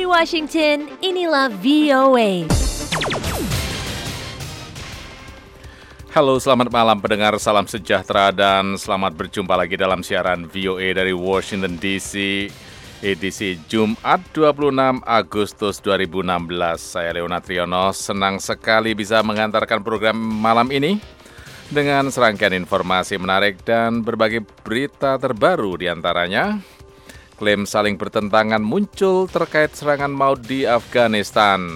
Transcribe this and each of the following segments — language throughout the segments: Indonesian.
Dari Washington, inilah VOA. Halo, selamat malam pendengar, salam sejahtera dan selamat berjumpa lagi dalam siaran VOA dari Washington DC, edisi Jumat 26 Agustus 2016. Saya Leonard Triono, senang sekali bisa mengantarkan program malam ini dengan serangkaian informasi menarik dan berbagai berita terbaru diantaranya. Klaim saling bertentangan muncul terkait serangan maut di Afghanistan.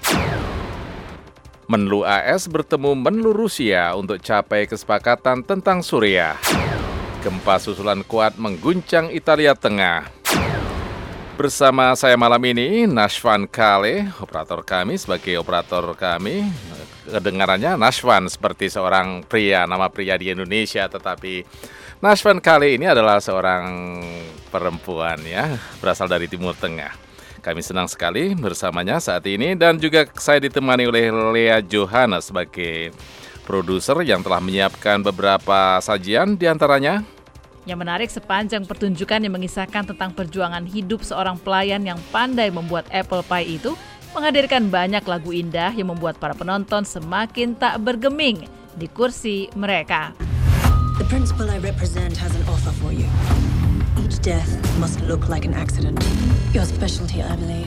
Menlu AS bertemu Menlu Rusia untuk capai kesepakatan tentang Suriah. Gempa susulan kuat mengguncang Italia Tengah. Bersama saya malam ini, Nashwan Kale, operator kami sebagai operator kami. Kedengarannya Nashwan seperti seorang pria, nama pria di Indonesia, tetapi Nashwan Kale ini adalah seorang perempuan ya, berasal dari Timur Tengah. Kami senang sekali bersamanya saat ini dan juga saya ditemani oleh Lea Johannes sebagai produser yang telah menyiapkan beberapa sajian diantaranya. Yang menarik sepanjang pertunjukan yang mengisahkan tentang perjuangan hidup seorang pelayan yang pandai membuat apple pie itu menghadirkan banyak lagu indah yang membuat para penonton semakin tak bergeming di kursi mereka. The principal I represent has an offer for you. Each death must look like an accident. Your specialty, I believe.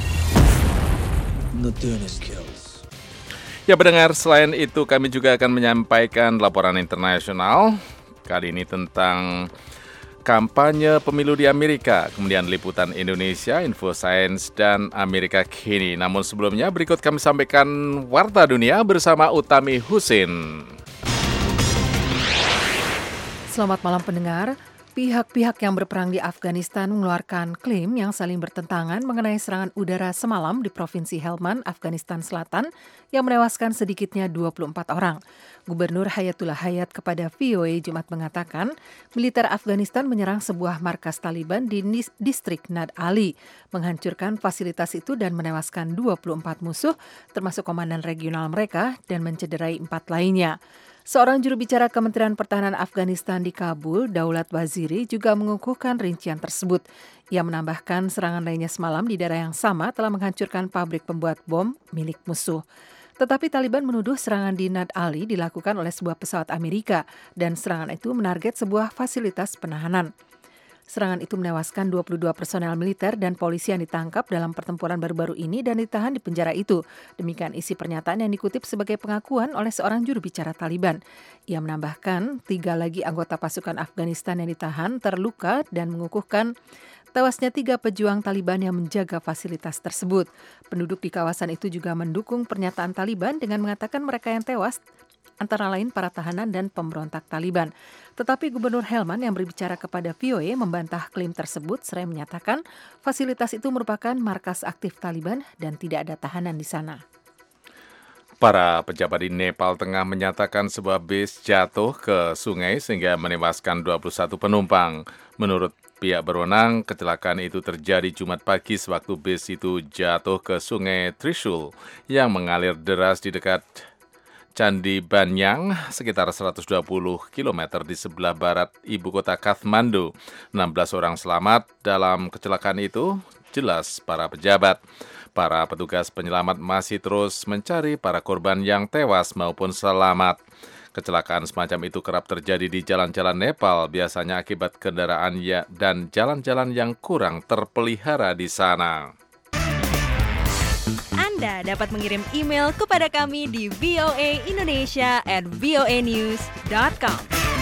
Nocturnus kills. Ya pendengar, selain itu kami juga akan menyampaikan laporan internasional. Kali ini tentang kampanye pemilu di Amerika, kemudian liputan Indonesia, Info Sains, dan Amerika Kini. Namun sebelumnya berikut kami sampaikan Warta Dunia bersama Utami Husin. Selamat malam pendengar. Pihak-pihak yang berperang di Afghanistan mengeluarkan klaim yang saling bertentangan mengenai serangan udara semalam di Provinsi Helmand, Afghanistan Selatan yang menewaskan sedikitnya 24 orang. Gubernur Hayatullah Hayat kepada VOA Jumat mengatakan militer Afghanistan menyerang sebuah markas Taliban di distrik Nad Ali, menghancurkan fasilitas itu dan menewaskan 24 musuh termasuk komandan regional mereka dan mencederai 4 lainnya. Seorang juru bicara Kementerian Pertahanan Afghanistan di Kabul, Daulat Waziri, juga mengukuhkan rincian tersebut. Ia menambahkan serangan lainnya semalam di daerah yang sama telah menghancurkan pabrik pembuat bom milik musuh. Tetapi Taliban menuduh serangan di Nad Ali dilakukan oleh sebuah pesawat Amerika dan serangan itu menarget sebuah fasilitas penahanan. Serangan itu menewaskan 22 personel militer dan polisi yang ditangkap dalam pertempuran baru-baru ini dan ditahan di penjara itu. Demikian isi pernyataan yang dikutip sebagai pengakuan oleh seorang juru bicara Taliban. Ia menambahkan 3 lagi anggota pasukan Afghanistan yang ditahan terluka dan mengukuhkan tewasnya 3 pejuang Taliban yang menjaga fasilitas tersebut. Penduduk di kawasan itu juga mendukung pernyataan Taliban dengan mengatakan mereka yang tewas antara lain para tahanan dan pemberontak Taliban. Tetapi Gubernur Helmand yang berbicara kepada VOA membantah klaim tersebut seraya menyatakan fasilitas itu merupakan markas aktif Taliban dan tidak ada tahanan di sana. Para pejabat di Nepal Tengah menyatakan sebuah bis jatuh ke sungai sehingga menewaskan 21 penumpang. Menurut pihak berwenang, kecelakaan itu terjadi Jumat pagi sewaktu bis itu jatuh ke sungai Trishul yang mengalir deras di dekat Candi Banyang, sekitar 120 km di sebelah barat ibu kota Kathmandu. 16 orang selamat dalam kecelakaan itu, jelas para pejabat. Para petugas penyelamat masih terus mencari para korban yang tewas maupun selamat. Kecelakaan semacam itu kerap terjadi di jalan-jalan Nepal, biasanya akibat kendaraan dan jalan-jalan yang kurang terpelihara di sana. Anda dapat mengirim email kepada kami di voaindonesia@voanews.com.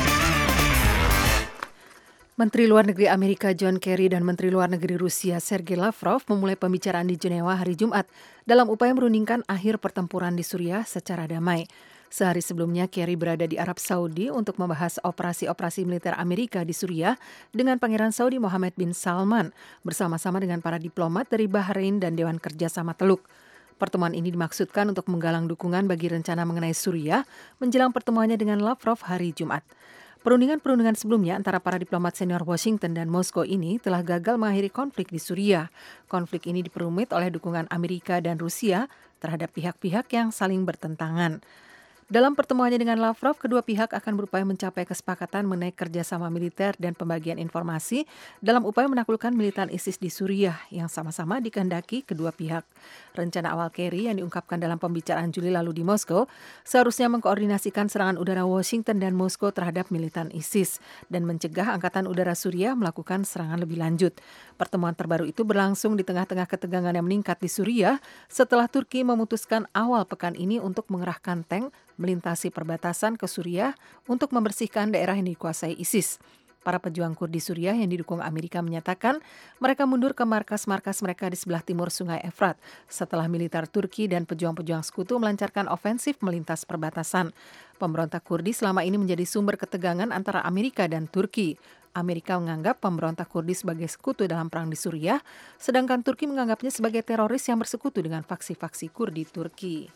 Menteri Luar Negeri Amerika John Kerry dan Menteri Luar Negeri Rusia Sergei Lavrov memulai pembicaraan di Jenewa hari Jumat dalam upaya merundingkan akhir pertempuran di Suriah secara damai. Sehari sebelumnya, Kerry berada di Arab Saudi untuk membahas operasi-operasi militer Amerika di Suriah dengan Pangeran Saudi Mohammed bin Salman bersama-sama dengan para diplomat dari Bahrain dan Dewan Kerjasama Teluk. Pertemuan ini dimaksudkan untuk menggalang dukungan bagi rencana mengenai Suriah menjelang pertemuannya dengan Lavrov hari Jumat. Perundingan-perundingan sebelumnya antara para diplomat senior Washington dan Moskow ini telah gagal mengakhiri konflik di Suriah. Konflik ini diperumit oleh dukungan Amerika dan Rusia terhadap pihak-pihak yang saling bertentangan. Dalam pertemuannya dengan Lavrov, kedua pihak akan berupaya mencapai kesepakatan mengenai kerjasama militer dan pembagian informasi dalam upaya menaklukkan militan ISIS di Suriah yang sama-sama dikehendaki kedua pihak. Rencana awal Kerry yang diungkapkan dalam pembicaraan Juli lalu di Moskow seharusnya mengkoordinasikan serangan udara Washington dan Moskow terhadap militan ISIS dan mencegah Angkatan Udara Suriah melakukan serangan lebih lanjut. Pertemuan terbaru itu berlangsung di tengah-tengah ketegangan yang meningkat di Suriah setelah Turki memutuskan awal pekan ini untuk mengerahkan tank melintasi perbatasan ke Suriah untuk membersihkan daerah yang dikuasai ISIS. Para pejuang Kurdi Suriah yang didukung Amerika menyatakan mereka mundur ke markas-markas mereka di sebelah timur Sungai Efrat setelah militer Turki dan pejuang-pejuang sekutu melancarkan ofensif melintas perbatasan. Pemberontak Kurdi selama ini menjadi sumber ketegangan antara Amerika dan Turki. Amerika menganggap pemberontak Kurdi sebagai sekutu dalam perang di Suriah, sedangkan Turki menganggapnya sebagai teroris yang bersekutu dengan faksi-faksi Kurdi Turki.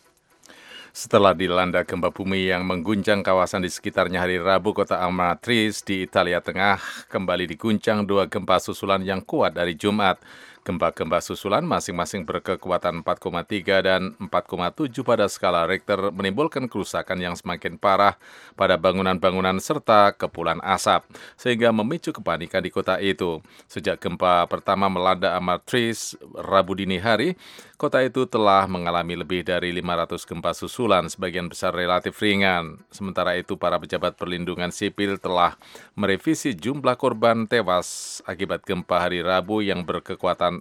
Setelah dilanda gempa bumi yang mengguncang kawasan di sekitarnya hari Rabu, kota Amatrice di Italia Tengah kembali diguncang dua gempa susulan yang kuat dari Jumat. Gempa-gempa susulan masing-masing berkekuatan 4,3 dan 4,7 pada skala Richter menimbulkan kerusakan yang semakin parah pada bangunan-bangunan serta kepulan asap, sehingga memicu kepanikan di kota itu. Sejak gempa pertama melanda Amatrice Rabu dini hari, kota itu telah mengalami lebih dari 500 gempa susulan, sebagian besar relatif ringan. Sementara itu, para pejabat perlindungan sipil telah merevisi jumlah korban tewas akibat gempa hari Rabu yang berkekuatan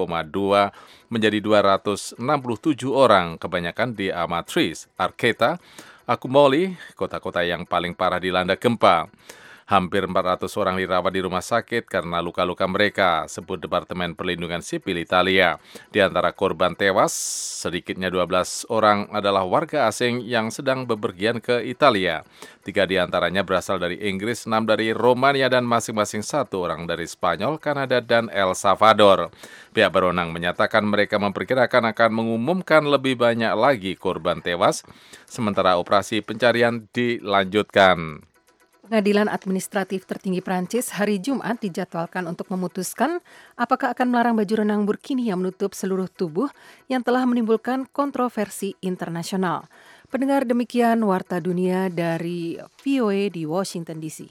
6,2 menjadi 267 orang, kebanyakan di Amatrice, Arqueta, Accumoli, kota-kota yang paling parah dilanda gempa. Hampir 400 orang dirawat di rumah sakit karena luka-luka mereka, sebut Departemen Perlindungan Sipil Italia. Di antara korban tewas, sedikitnya 12 orang adalah warga asing yang sedang bepergian ke Italia. 3 di antaranya berasal dari Inggris, 6 dari Romania, dan masing-masing 1 orang dari Spanyol, Kanada, dan El Salvador. Pihak berwenang menyatakan mereka memperkirakan akan mengumumkan lebih banyak lagi korban tewas, sementara operasi pencarian dilanjutkan. Pengadilan Administratif Tertinggi Prancis hari Jumat dijadwalkan untuk memutuskan apakah akan melarang baju renang burkini yang menutup seluruh tubuh yang telah menimbulkan kontroversi internasional. Pendengar, demikian Warta Dunia dari VOA di Washington DC.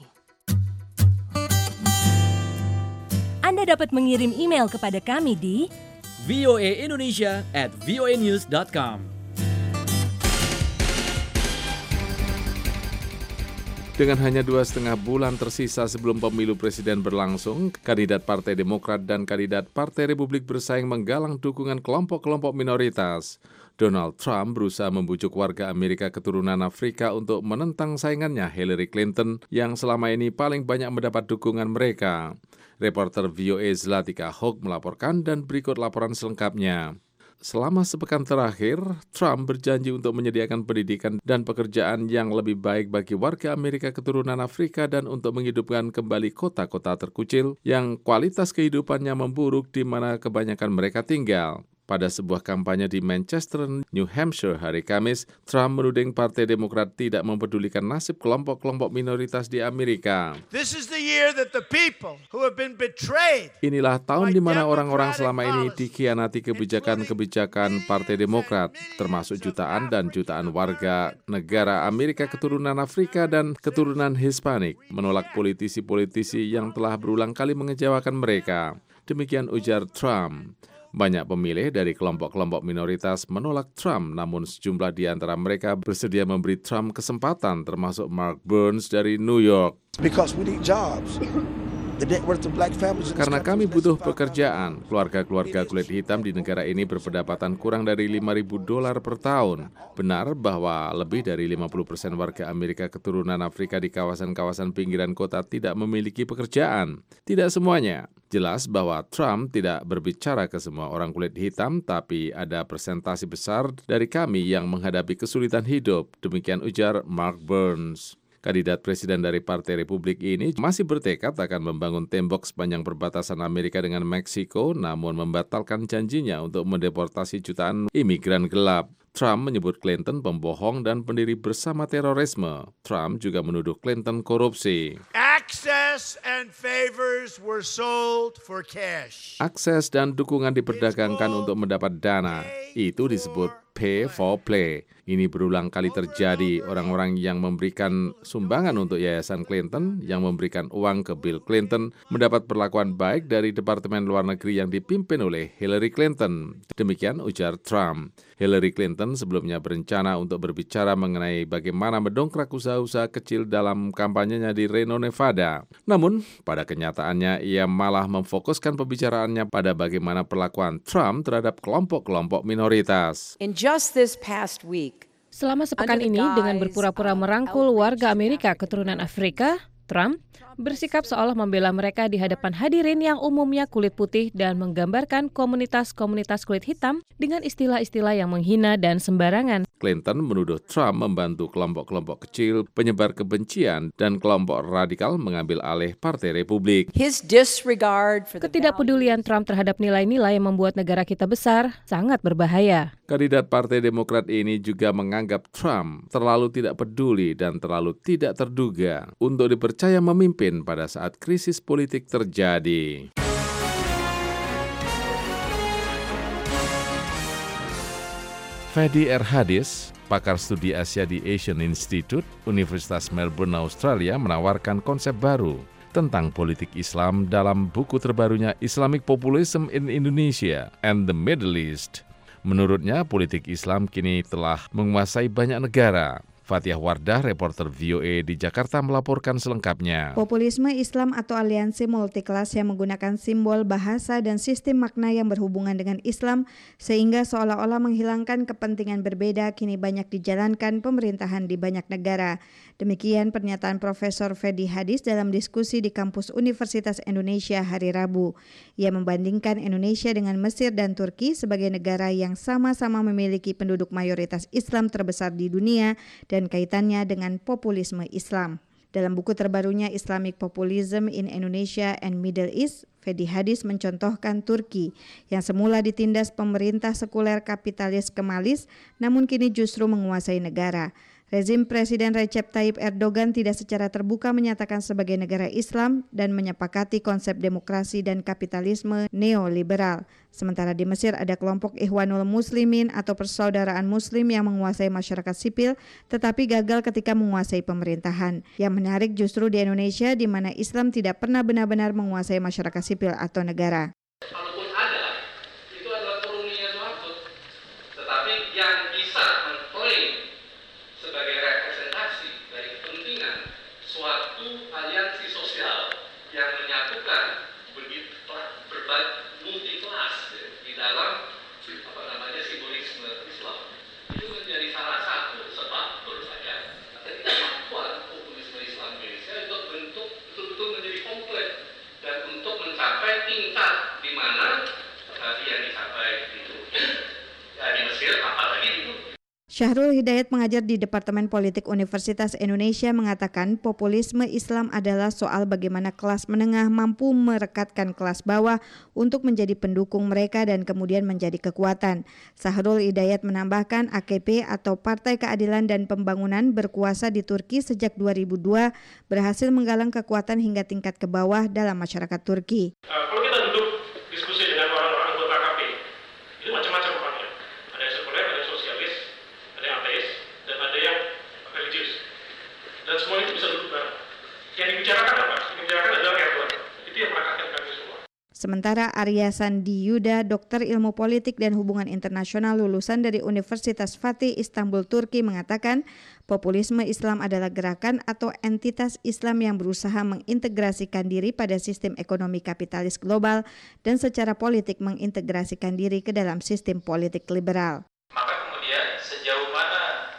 Anda dapat mengirim email kepada kami di voaindonesia@voanews.com. Dengan hanya 2,5 bulan tersisa sebelum pemilu presiden berlangsung, kandidat Partai Demokrat dan kandidat Partai Republik bersaing menggalang dukungan kelompok-kelompok minoritas. Donald Trump berusaha membujuk warga Amerika keturunan Afrika untuk menentang saingannya Hillary Clinton yang selama ini paling banyak mendapat dukungan mereka. Reporter VOA Zlatica Hock melaporkan dan berikut laporan selengkapnya. Selama sepekan terakhir, Trump berjanji untuk menyediakan pendidikan dan pekerjaan yang lebih baik bagi warga Amerika keturunan Afrika dan untuk menghidupkan kembali kota-kota terkucil yang kualitas kehidupannya memburuk di mana kebanyakan mereka tinggal. Pada sebuah kampanye di Manchester, New Hampshire hari Kamis, Trump menuding Partai Demokrat tidak mempedulikan nasib kelompok-kelompok minoritas di Amerika. Inilah tahun di mana orang-orang selama ini dikhianati kebijakan-kebijakan Partai Demokrat, termasuk jutaan dan jutaan warga negara Amerika keturunan Afrika dan keturunan Hispanik, menolak politisi-politisi yang telah berulang kali mengecewakan mereka. Demikian ujar Trump. Banyak pemilih dari kelompok-kelompok minoritas menolak Trump, namun sejumlah di antara mereka bersedia memberi Trump kesempatan, termasuk Mark Burns dari New York. Karena kami butuh pekerjaan, keluarga-keluarga kulit hitam di negara ini berpendapatan kurang dari $5.000 per tahun. Benar bahwa lebih dari 50% warga Amerika keturunan Afrika di kawasan-kawasan pinggiran kota tidak memiliki pekerjaan. Tidak semuanya. Jelas bahwa Trump tidak berbicara ke semua orang kulit hitam, tapi ada persentase besar dari kami yang menghadapi kesulitan hidup. Demikian ujar Mark Burns. Kandidat presiden dari Partai Republik ini masih bertekad akan membangun tembok sepanjang perbatasan Amerika dengan Meksiko, namun membatalkan janjinya untuk mendeportasi jutaan imigran gelap. Trump menyebut Clinton pembohong dan pendiri bersama terorisme. Trump juga menuduh Clinton korupsi. Akses dan dukungan diperdagangkan untuk mendapat dana. Itu disebut pay for play. Ini berulang kali terjadi. Orang-orang yang memberikan sumbangan untuk Yayasan Clinton, yang memberikan uang ke Bill Clinton, mendapat perlakuan baik dari Departemen Luar Negeri yang dipimpin oleh Hillary Clinton. Demikian ujar Trump. Hillary Clinton sebelumnya berencana untuk berbicara mengenai bagaimana mendongkrak usaha-usaha kecil dalam kampanyenya di Reno, Nevada. Namun, pada kenyataannya ia malah memfokuskan pembicaraannya pada bagaimana perlakuan Trump terhadap kelompok-kelompok minoritas. In just this past week, selama sepekan ini, dengan berpura-pura merangkul warga Amerika keturunan Afrika, Trump bersikap seolah membela mereka di hadapan hadirin yang umumnya kulit putih dan menggambarkan komunitas-komunitas kulit hitam dengan istilah-istilah yang menghina dan sembarangan. Clinton menuduh Trump membantu kelompok-kelompok kecil, penyebar kebencian, dan kelompok radikal mengambil alih Partai Republik. Ketidakpedulian Trump terhadap nilai-nilai yang membuat negara kita besar sangat berbahaya. Kandidat Partai Demokrat ini juga menganggap Trump terlalu tidak peduli dan terlalu tidak terduga untuk dipercaya memimpin pada saat krisis politik terjadi. Fedi R. Hadis, pakar studi Asia di Asian Institute, Universitas Melbourne, Australia, menawarkan konsep baru tentang politik Islam dalam buku terbarunya Islamic Populism in Indonesia and the Middle East. Menurutnya, politik Islam kini telah menguasai banyak negara. Fathiah Wardah, reporter VOA di Jakarta, melaporkan selengkapnya. Populisme Islam atau aliansi multiklas yang menggunakan simbol, bahasa, dan sistem makna yang berhubungan dengan Islam sehingga seolah-olah menghilangkan kepentingan berbeda kini banyak dijalankan pemerintahan di banyak negara. Demikian pernyataan Profesor Fedi Hadis dalam diskusi di kampus Universitas Indonesia hari Rabu. Ia membandingkan Indonesia dengan Mesir dan Turki sebagai negara yang sama-sama memiliki penduduk mayoritas Islam terbesar di dunia dan kaitannya dengan populisme Islam. Dalam buku terbarunya Islamic Populism in Indonesia and Middle East, Fedi Hadis mencontohkan Turki yang semula ditindas pemerintah sekuler kapitalis Kemalis namun kini justru menguasai negara. Rezim Presiden Recep Tayyip Erdogan tidak secara terbuka menyatakan sebagai negara Islam dan menyepakati konsep demokrasi dan kapitalisme neoliberal. Sementara di Mesir ada kelompok Ikhwanul Muslimin atau persaudaraan muslim yang menguasai masyarakat sipil tetapi gagal ketika menguasai pemerintahan. Yang menarik justru di Indonesia di mana Islam tidak pernah benar-benar menguasai masyarakat sipil atau negara. Kalaupun ada, itu adalah koloninya suatu. Tetapi yang bisa mengklaim sebagai representasi dari kepentingan suatu aliansi sosial yang menyatukan berbagai multi kelas di dalam simbolisme Islam itu menjadi salah satu sebab menurut saya ketidakmampuan populisme Islam Indonesia itu betul-betul menjadi komplit dan untuk mencapai tingkat di mana tadi yang dicapai di Turki, di Mesir, apalagi di Turki. Syahrul Hidayat mengajar di Departemen Politik Universitas Indonesia mengatakan populisme Islam adalah soal bagaimana kelas menengah mampu merekatkan kelas bawah untuk menjadi pendukung mereka dan kemudian menjadi kekuatan. Syahrul Hidayat menambahkan AKP atau Partai Keadilan dan Pembangunan berkuasa di Turki sejak 2002 berhasil menggalang kekuatan hingga tingkat ke bawah dalam masyarakat Turki. Kalau kita duduk diskusi dengan orang-orang anggota AKP, itu macam-macam orangnya. Ada yang sekuler, ada yang sosialis, ada yang ateis, dan ada yang religius. Dan semua itu bisa duduk bareng. Yang dibicarakan apa? Yang dibicarakan adalah Erdogan. Itu yang merekatkan kami semua. Sementara Arya Sandi Yuda, dokter ilmu politik dan hubungan internasional lulusan dari Universitas Fatih Istanbul, Turki mengatakan populisme Islam adalah gerakan atau entitas Islam yang berusaha mengintegrasikan diri pada sistem ekonomi kapitalis global dan secara politik mengintegrasikan diri ke dalam sistem politik liberal. Maka kemudian sejauh mana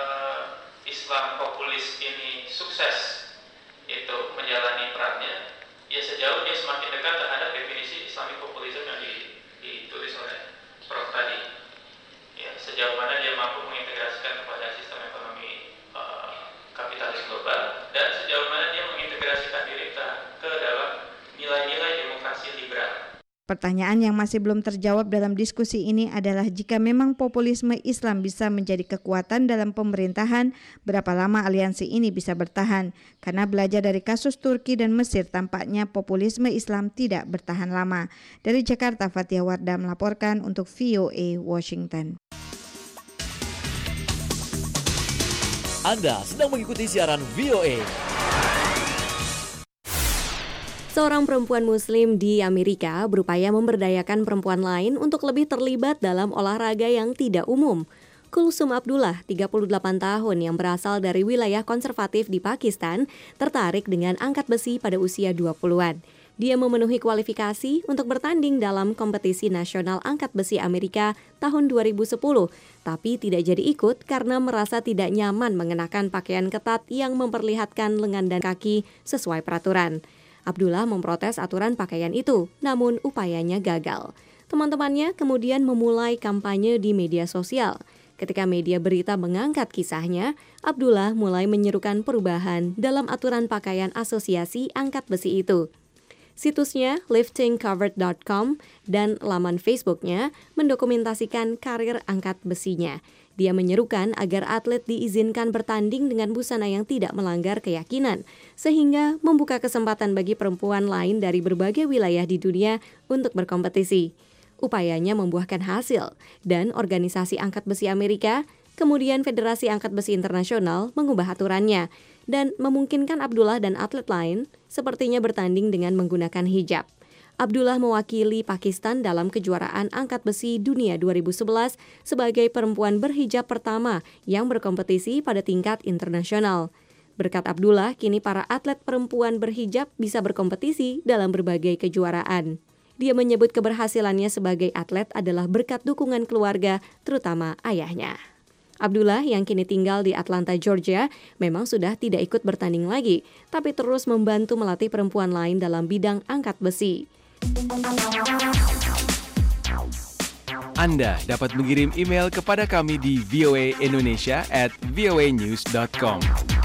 Islam populis ini sukses itu menjalani perannya, ya sejauh dia semakin dekat terhadap definisi Islamic populism yang ditulis oleh Prof tadi. Ya, sejauh mana dia mampu mengintegrasikan kepada sistem ekonomi kapitalis global dan sejauh mana dia mengintegrasikan diri ke dalam nilai-nilai demokrasi liberal. Pertanyaan yang masih belum terjawab dalam diskusi ini adalah jika memang populisme Islam bisa menjadi kekuatan dalam pemerintahan, berapa lama aliansi ini bisa bertahan? Karena belajar dari kasus Turki dan Mesir, tampaknya populisme Islam tidak bertahan lama. Dari Jakarta, Fathiah Wardah melaporkan untuk VOA Washington. Anda sedang mengikuti siaran VOA. Seorang perempuan Muslim di Amerika berupaya memberdayakan perempuan lain untuk lebih terlibat dalam olahraga yang tidak umum. Kulsum Abdullah, 38 tahun yang berasal dari wilayah konservatif di Pakistan, tertarik dengan angkat besi pada usia 20-an. Dia memenuhi kualifikasi untuk bertanding dalam kompetisi nasional angkat besi Amerika tahun 2010, tapi tidak jadi ikut karena merasa tidak nyaman mengenakan pakaian ketat yang memperlihatkan lengan dan kaki sesuai peraturan. Abdullah memprotes aturan pakaian itu, namun upayanya gagal. Teman-temannya kemudian memulai kampanye di media sosial. Ketika media berita mengangkat kisahnya, Abdullah mulai menyerukan perubahan dalam aturan pakaian asosiasi angkat besi itu. Situsnya liftingcovered.com dan laman Facebooknya mendokumentasikan karir angkat besinya. Dia menyerukan agar atlet diizinkan bertanding dengan busana yang tidak melanggar keyakinan, sehingga membuka kesempatan bagi perempuan lain dari berbagai wilayah di dunia untuk berkompetisi. Upayanya membuahkan hasil, dan organisasi angkat besi Amerika, kemudian Federasi Angkat Besi Internasional mengubah aturannya, dan memungkinkan Abdullah dan atlet lain sepertinya bertanding dengan menggunakan hijab. Abdullah mewakili Pakistan dalam kejuaraan angkat besi dunia 2011 sebagai perempuan berhijab pertama yang berkompetisi pada tingkat internasional. Berkat Abdullah, kini para atlet perempuan berhijab bisa berkompetisi dalam berbagai kejuaraan. Dia menyebut keberhasilannya sebagai atlet adalah berkat dukungan keluarga, terutama ayahnya. Abdullah yang kini tinggal di Atlanta, Georgia, memang sudah tidak ikut bertanding lagi, tapi terus membantu melatih perempuan lain dalam bidang angkat besi. Anda dapat mengirim email kepada kami di voaindonesia@voanews.com.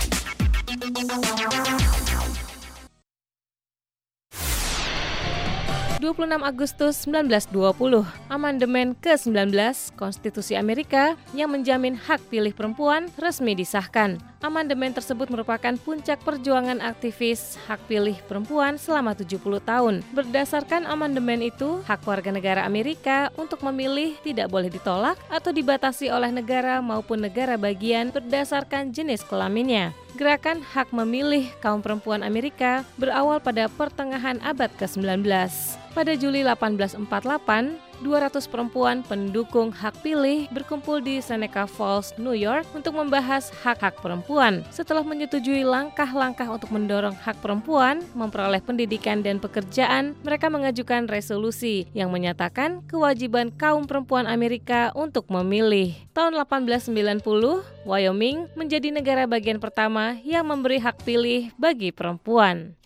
26 Agustus 1920, amandemen ke-19 Konstitusi Amerika yang menjamin hak pilih perempuan resmi disahkan. Amandemen tersebut merupakan puncak perjuangan aktivis hak pilih perempuan selama 70 tahun. Berdasarkan amandemen itu, hak warga negara Amerika untuk memilih tidak boleh ditolak atau dibatasi oleh negara maupun negara bagian berdasarkan jenis kelaminnya. Gerakan hak memilih kaum perempuan Amerika berawal pada pertengahan abad ke-19. Pada Juli 1848, 200 perempuan pendukung hak pilih berkumpul di Seneca Falls, New York untuk membahas hak-hak perempuan. Setelah menyetujui langkah-langkah untuk mendorong hak perempuan memperoleh pendidikan dan pekerjaan, mereka mengajukan resolusi yang menyatakan kewajiban kaum perempuan Amerika untuk memilih. Tahun 1890, Wyoming menjadi negara bagian pertama yang memberi hak pilih bagi perempuan.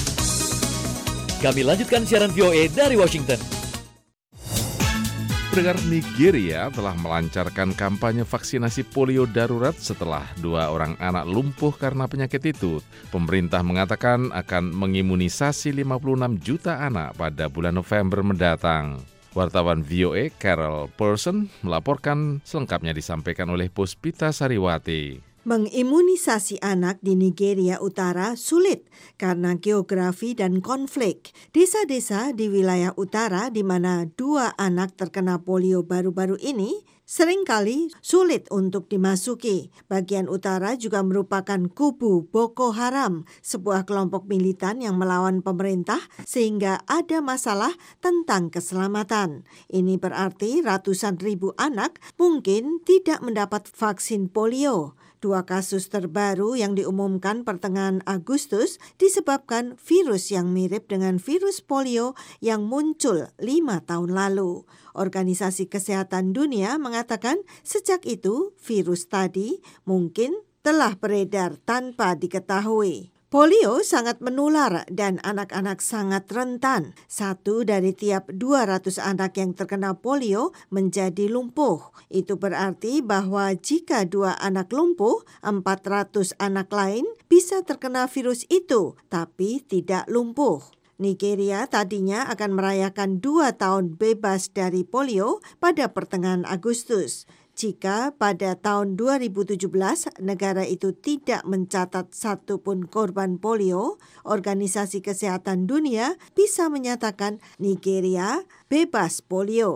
Kami lanjutkan siaran VOA dari Washington. Pendengar, Nigeria telah melancarkan kampanye vaksinasi polio darurat setelah 2 orang anak lumpuh karena penyakit itu. Pemerintah mengatakan akan mengimunisasi 56 juta anak pada bulan November mendatang. Wartawan VOA Carol Person melaporkan, selengkapnya disampaikan oleh Puspita Sariwati. Mengimunisasi anak di Nigeria Utara sulit karena geografi dan konflik. Desa-desa di wilayah utara di mana 2 anak terkena polio baru-baru ini seringkali sulit untuk dimasuki. Bagian utara juga merupakan kubu Boko Haram, sebuah kelompok militan yang melawan pemerintah sehingga ada masalah tentang keselamatan. Ini berarti ratusan ribu anak mungkin tidak mendapat vaksin polio. 2 kasus terbaru yang diumumkan pertengahan Agustus disebabkan virus yang mirip dengan virus polio yang muncul 5 tahun lalu. Organisasi Kesehatan Dunia mengatakan sejak itu virus tadi mungkin telah beredar tanpa diketahui. Polio sangat menular dan anak-anak sangat rentan. 1 dari tiap 200 anak yang terkena polio menjadi lumpuh. Itu berarti bahwa jika 2 anak lumpuh, 400 anak lain bisa terkena virus itu, tapi tidak lumpuh. Nigeria tadinya akan merayakan 2 tahun bebas dari polio pada pertengahan Agustus. Jika pada tahun 2017 negara itu tidak mencatat satupun korban polio, Organisasi Kesehatan Dunia bisa menyatakan Nigeria bebas polio.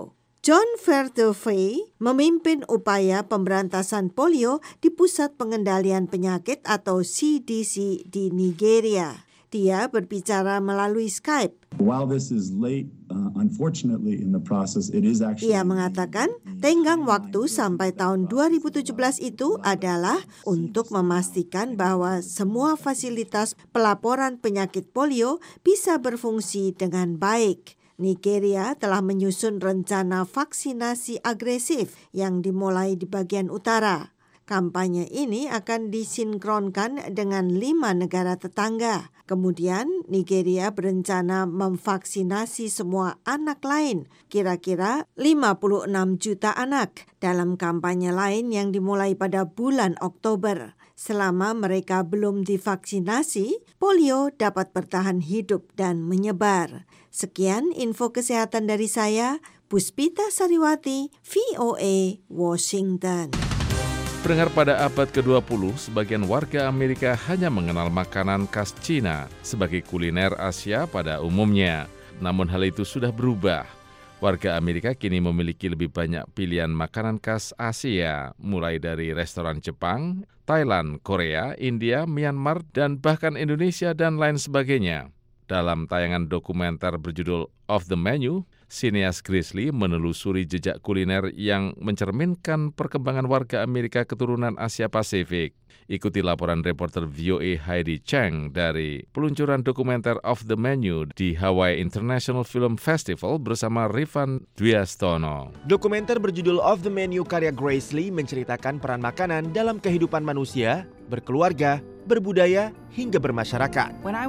John Verdevey memimpin upaya pemberantasan polio di Pusat Pengendalian Penyakit atau CDC di Nigeria. Dia berbicara melalui Skype. While this is late, unfortunately in the process, it is actually... Ia mengatakan tenggang waktu sampai tahun 2017 itu adalah untuk memastikan bahwa semua fasilitas pelaporan penyakit polio bisa berfungsi dengan baik. Nigeria telah menyusun rencana vaksinasi agresif yang dimulai di bagian utara. Kampanye ini akan disinkronkan dengan 5 negara tetangga. Kemudian Nigeria berencana memvaksinasi semua anak lain, kira-kira 56 juta anak, dalam kampanye lain yang dimulai pada bulan Oktober. Selama mereka belum divaksinasi, polio dapat bertahan hidup dan menyebar. Sekian info kesehatan dari saya, Puspita Sariwati, VOA, Washington. Pendengar, pada abad ke-20, sebagian warga Amerika hanya mengenal makanan khas Cina sebagai kuliner Asia pada umumnya. Namun hal itu sudah berubah. Warga Amerika kini memiliki lebih banyak pilihan makanan khas Asia, mulai dari restoran Jepang, Thailand, Korea, India, Myanmar, dan bahkan Indonesia dan lain sebagainya. Dalam tayangan dokumenter berjudul Off the Menu, sineas Grizzly menelusuri jejak kuliner yang mencerminkan perkembangan warga Amerika keturunan Asia Pasifik. Ikuti laporan reporter VOA Heidi Cheng dari peluncuran dokumenter Off the Menu di Hawaii International Film Festival bersama Rifan Dwiastono. Dokumenter berjudul Off the Menu karya Grizzly menceritakan peran makanan dalam kehidupan manusia, berkeluarga, berbudaya, hingga bermasyarakat.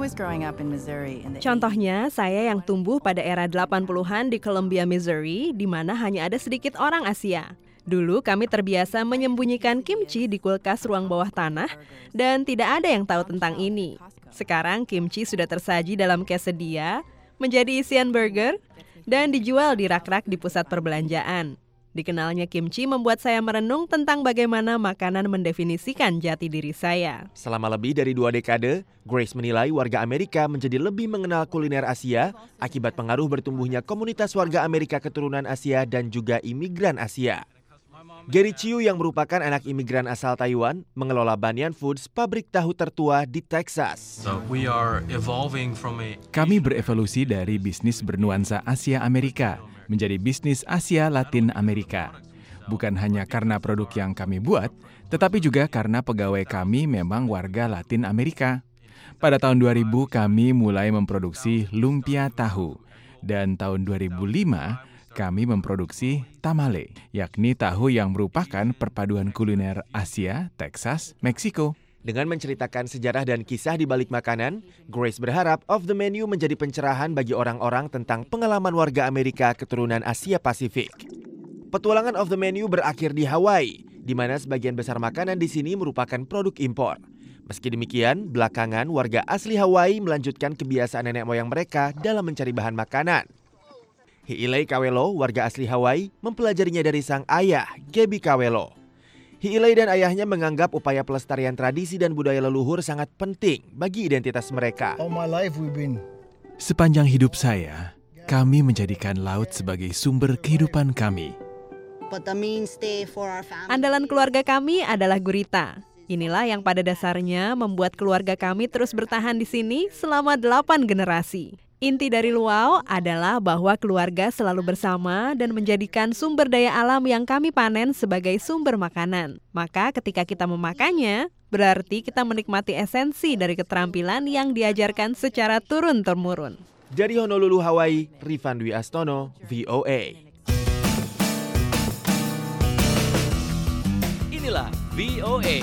Contohnya, saya yang tumbuh pada era 80-an di Columbia, Missouri, di mana hanya ada sedikit orang Asia. Dulu kami terbiasa menyembunyikan kimchi di kulkas ruang bawah tanah dan tidak ada yang tahu tentang ini. Sekarang kimchi sudah tersaji dalam quesadilla, menjadi isian burger, dan dijual di rak-rak di pusat perbelanjaan. Dikenalnya kimchi membuat saya merenung tentang bagaimana makanan mendefinisikan jati diri saya. Selama lebih dari 2 dekade, Grace menilai warga Amerika menjadi lebih mengenal kuliner Asia akibat pengaruh bertumbuhnya komunitas warga Amerika keturunan Asia dan juga imigran Asia. Gary Chiu yang merupakan anak imigran asal Taiwan mengelola Banyan Foods, pabrik tahu tertua di Texas. Kami berevolusi dari bisnis bernuansa Asia Amerika menjadi bisnis Asia Latin Amerika. Bukan hanya karena produk yang kami buat, tetapi juga karena pegawai kami memang warga Latin Amerika. Pada tahun 2000 kami mulai memproduksi lumpia tahu, dan tahun 2005 kami memproduksi tamale, yakni tahu yang merupakan perpaduan kuliner Asia, Texas, Meksiko. Dengan menceritakan sejarah dan kisah di balik makanan, Grace berharap Off the Menu menjadi pencerahan bagi orang-orang tentang pengalaman warga Amerika keturunan Asia Pasifik. Petualangan Off the Menu berakhir di Hawaii, di mana sebagian besar makanan di sini merupakan produk impor. Meski demikian, belakangan warga asli Hawaii melanjutkan kebiasaan nenek moyang mereka dalam mencari bahan makanan. Hi'ilei Kawelo, warga asli Hawaii, mempelajarinya dari sang ayah, Gaby Kawelo. Hi'ilei dan ayahnya menganggap upaya pelestarian tradisi dan budaya leluhur sangat penting bagi identitas mereka. Sepanjang hidup saya, kami menjadikan laut sebagai sumber kehidupan kami. Andalan keluarga kami adalah gurita. Inilah yang pada dasarnya membuat keluarga kami terus bertahan di sini selama 8 generasi. Inti dari luau adalah bahwa keluarga selalu bersama dan menjadikan sumber daya alam yang kami panen sebagai sumber makanan. Maka ketika kita memakannya, berarti kita menikmati esensi dari keterampilan yang diajarkan secara turun-temurun. Dari Honolulu, Hawaii, Rifan Dwiastono, VOA. Inilah VOA.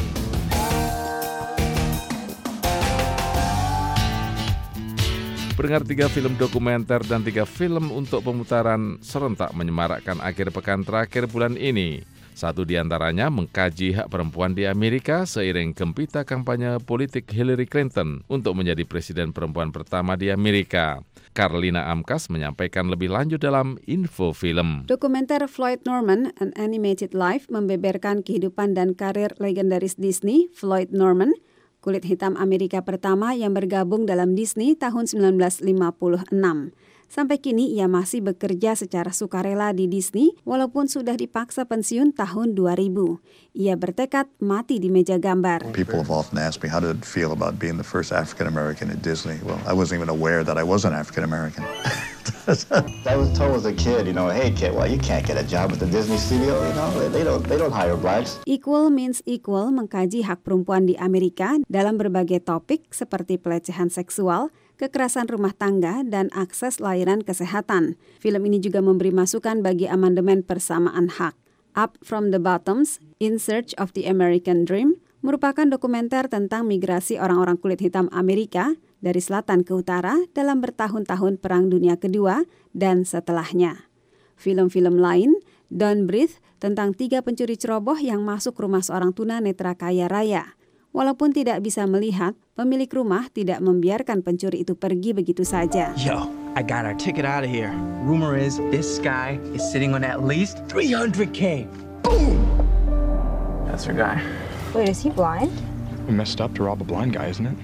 Pendengar, 3 film dokumenter dan 3 film untuk pemutaran serentak menyemarakkan akhir pekan terakhir bulan ini. Satu di antaranya mengkaji hak perempuan di Amerika seiring gempita kampanye politik Hillary Clinton untuk menjadi presiden perempuan pertama di Amerika. Carlina Amkas menyampaikan lebih lanjut dalam info film. Dokumenter Floyd Norman, An Animated Life membeberkan kehidupan dan karir legendaris Disney, Floyd Norman, kulit hitam Amerika pertama yang bergabung dalam Disney tahun 1956. Sampai kini ia masih bekerja secara sukarela di Disney walaupun sudah dipaksa pensiun tahun 2000. Ia bertekad mati di meja gambar. People have often asked me how did it feel about being the first African American at Disney. Well, I wasn't even aware that I was an African American. I was told as a kid, hey kid, well you can't get a job at the Disney studio, they don't hire blacks. Equal Means Equal mengkaji hak perempuan di Amerika dalam berbagai topik seperti pelecehan seksual, kekerasan rumah tangga, dan akses layanan kesehatan. Film ini juga memberi masukan bagi amandemen persamaan hak. Up from the Bottoms, In Search of the American Dream merupakan dokumenter tentang migrasi orang-orang kulit hitam Amerika dari selatan ke utara dalam bertahun-tahun Perang Dunia Kedua dan setelahnya. Film-film lain, Don't Breathe, tentang 3 pencuri ceroboh yang masuk rumah seorang tunanetra kaya raya. Walaupun tidak bisa melihat, pemilik rumah tidak membiarkan pencuri itu pergi begitu saja. Yo, I got our ticket out of here. Rumor is this guy is sitting on at least $300K. Boom! That's our guy. Wait, is he blind? We messed up to rob a blind guy, isn't it?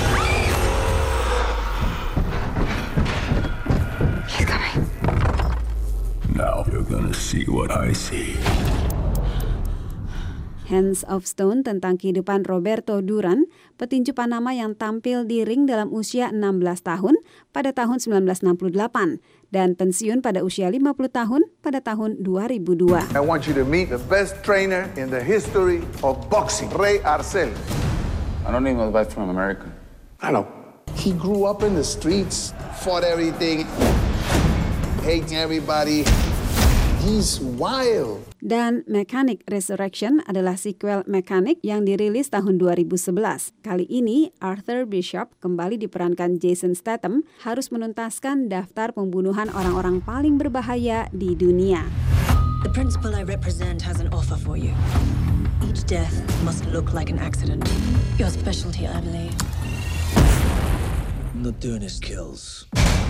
He's coming. Now you're gonna see what I see. Hands of Stone tentang kehidupan Roberto Duran, petinju Panama yang tampil di ring dalam usia 16 tahun pada tahun 1968 dan pensiun pada usia 50 tahun pada tahun 2002. I want you to meet the best trainer in the history of boxing, Ray Arcel. I don't need advice from America. I know. He grew up in the streets, fought everything, hating everybody. He's wild. Dan Mechanic Resurrection adalah sequel Mechanic yang dirilis tahun 2011. Kali ini Arthur Bishop kembali diperankan Jason Statham harus menuntaskan daftar pembunuhan orang-orang paling berbahaya di dunia. The principal I represent has an offer for you. Each death must look like an accident. Your specialty, I believe. Nocturnist kills.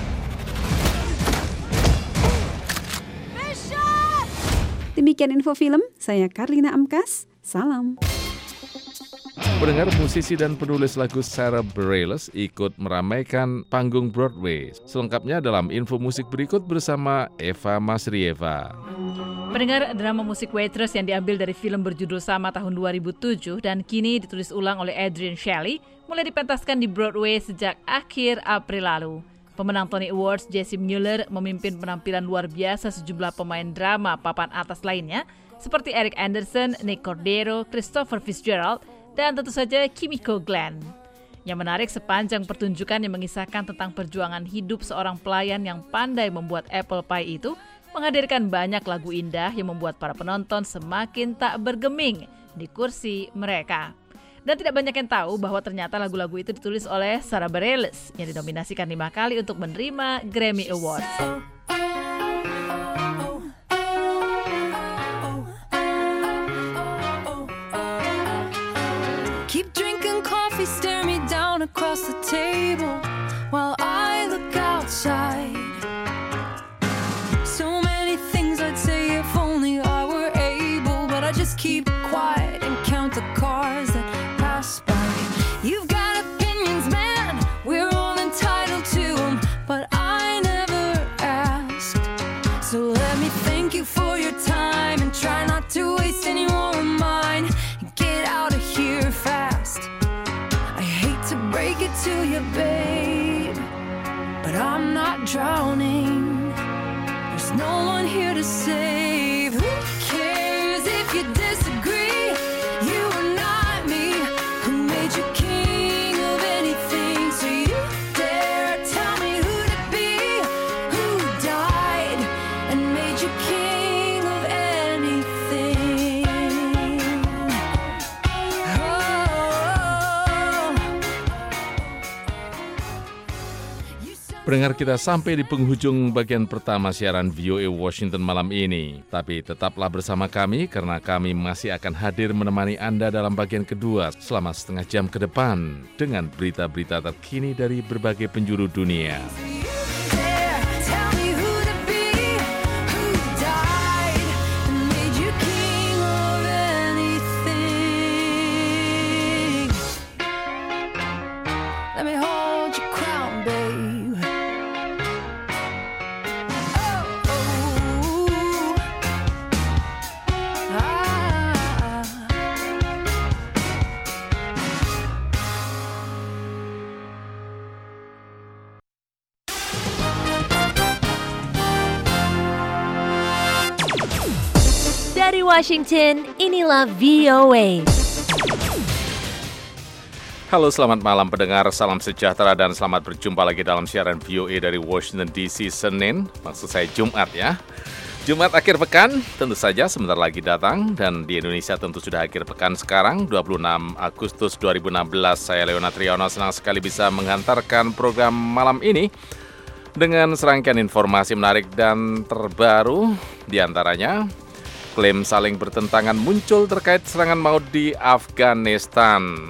Demikian info film, saya Karlina Amkas, salam. Pendengar, musisi dan penulis lagu Sarah Bareilles ikut meramaikan panggung Broadway. Selengkapnya dalam info musik berikut bersama Eva Masrieva. Pendengar, drama musik Waitress yang diambil dari film berjudul sama tahun 2007 dan kini ditulis ulang oleh Adrian Shelley mulai dipentaskan di Broadway sejak akhir April lalu. Pemenang Tony Awards Jesse Mueller memimpin penampilan luar biasa sejumlah pemain drama papan atas lainnya seperti Eric Anderson, Nick Cordero, Christopher Fitzgerald, dan tentu saja Kimiko Glenn. Yang menarik, sepanjang pertunjukan yang mengisahkan tentang perjuangan hidup seorang pelayan yang pandai membuat apple pie itu menghadirkan banyak lagu indah yang membuat para penonton semakin tak bergeming di kursi mereka. Dan tidak banyak yang tahu bahwa ternyata lagu-lagu itu ditulis oleh Sarah Bareilles yang dinominasikan 5 kali untuk menerima Grammy Awards. Keep drinking coffee, stare me down across the table while I look outside. So many things I'd say if only I were able, but I just keep quiet and count the cars that pass by. You've got opinions, man, we're all entitled to them, but I never asked. So let me thank you for your time and try not to waste any more of mine. Get out of here fast. I hate to break it to you, babe, but I'm not drowning. There's no one here to save. Who cares if you disagree? You are not me. Who made you king of anything? So you dare tell me who to be? Who died and made you king of anything? Pendengar, kita sampai di penghujung bagian pertama siaran VOA Washington malam ini. Tapi tetaplah bersama kami karena kami masih akan hadir menemani Anda dalam bagian kedua selama setengah jam ke depan dengan berita-berita terkini dari berbagai penjuru dunia. Dari Washington, inilah VOA. Halo, selamat malam pendengar, salam sejahtera dan selamat berjumpa lagi dalam siaran VOA dari Washington DC Senin, maksud saya Jumat ya. Jumat akhir pekan tentu saja sebentar lagi datang dan di Indonesia tentu sudah akhir pekan sekarang 26 Agustus 2016. Saya Leona Triyono senang sekali bisa menghantarkan program malam ini dengan serangkaian informasi menarik dan terbaru, diantaranya klaim saling bertentangan muncul terkait serangan maut di Afghanistan.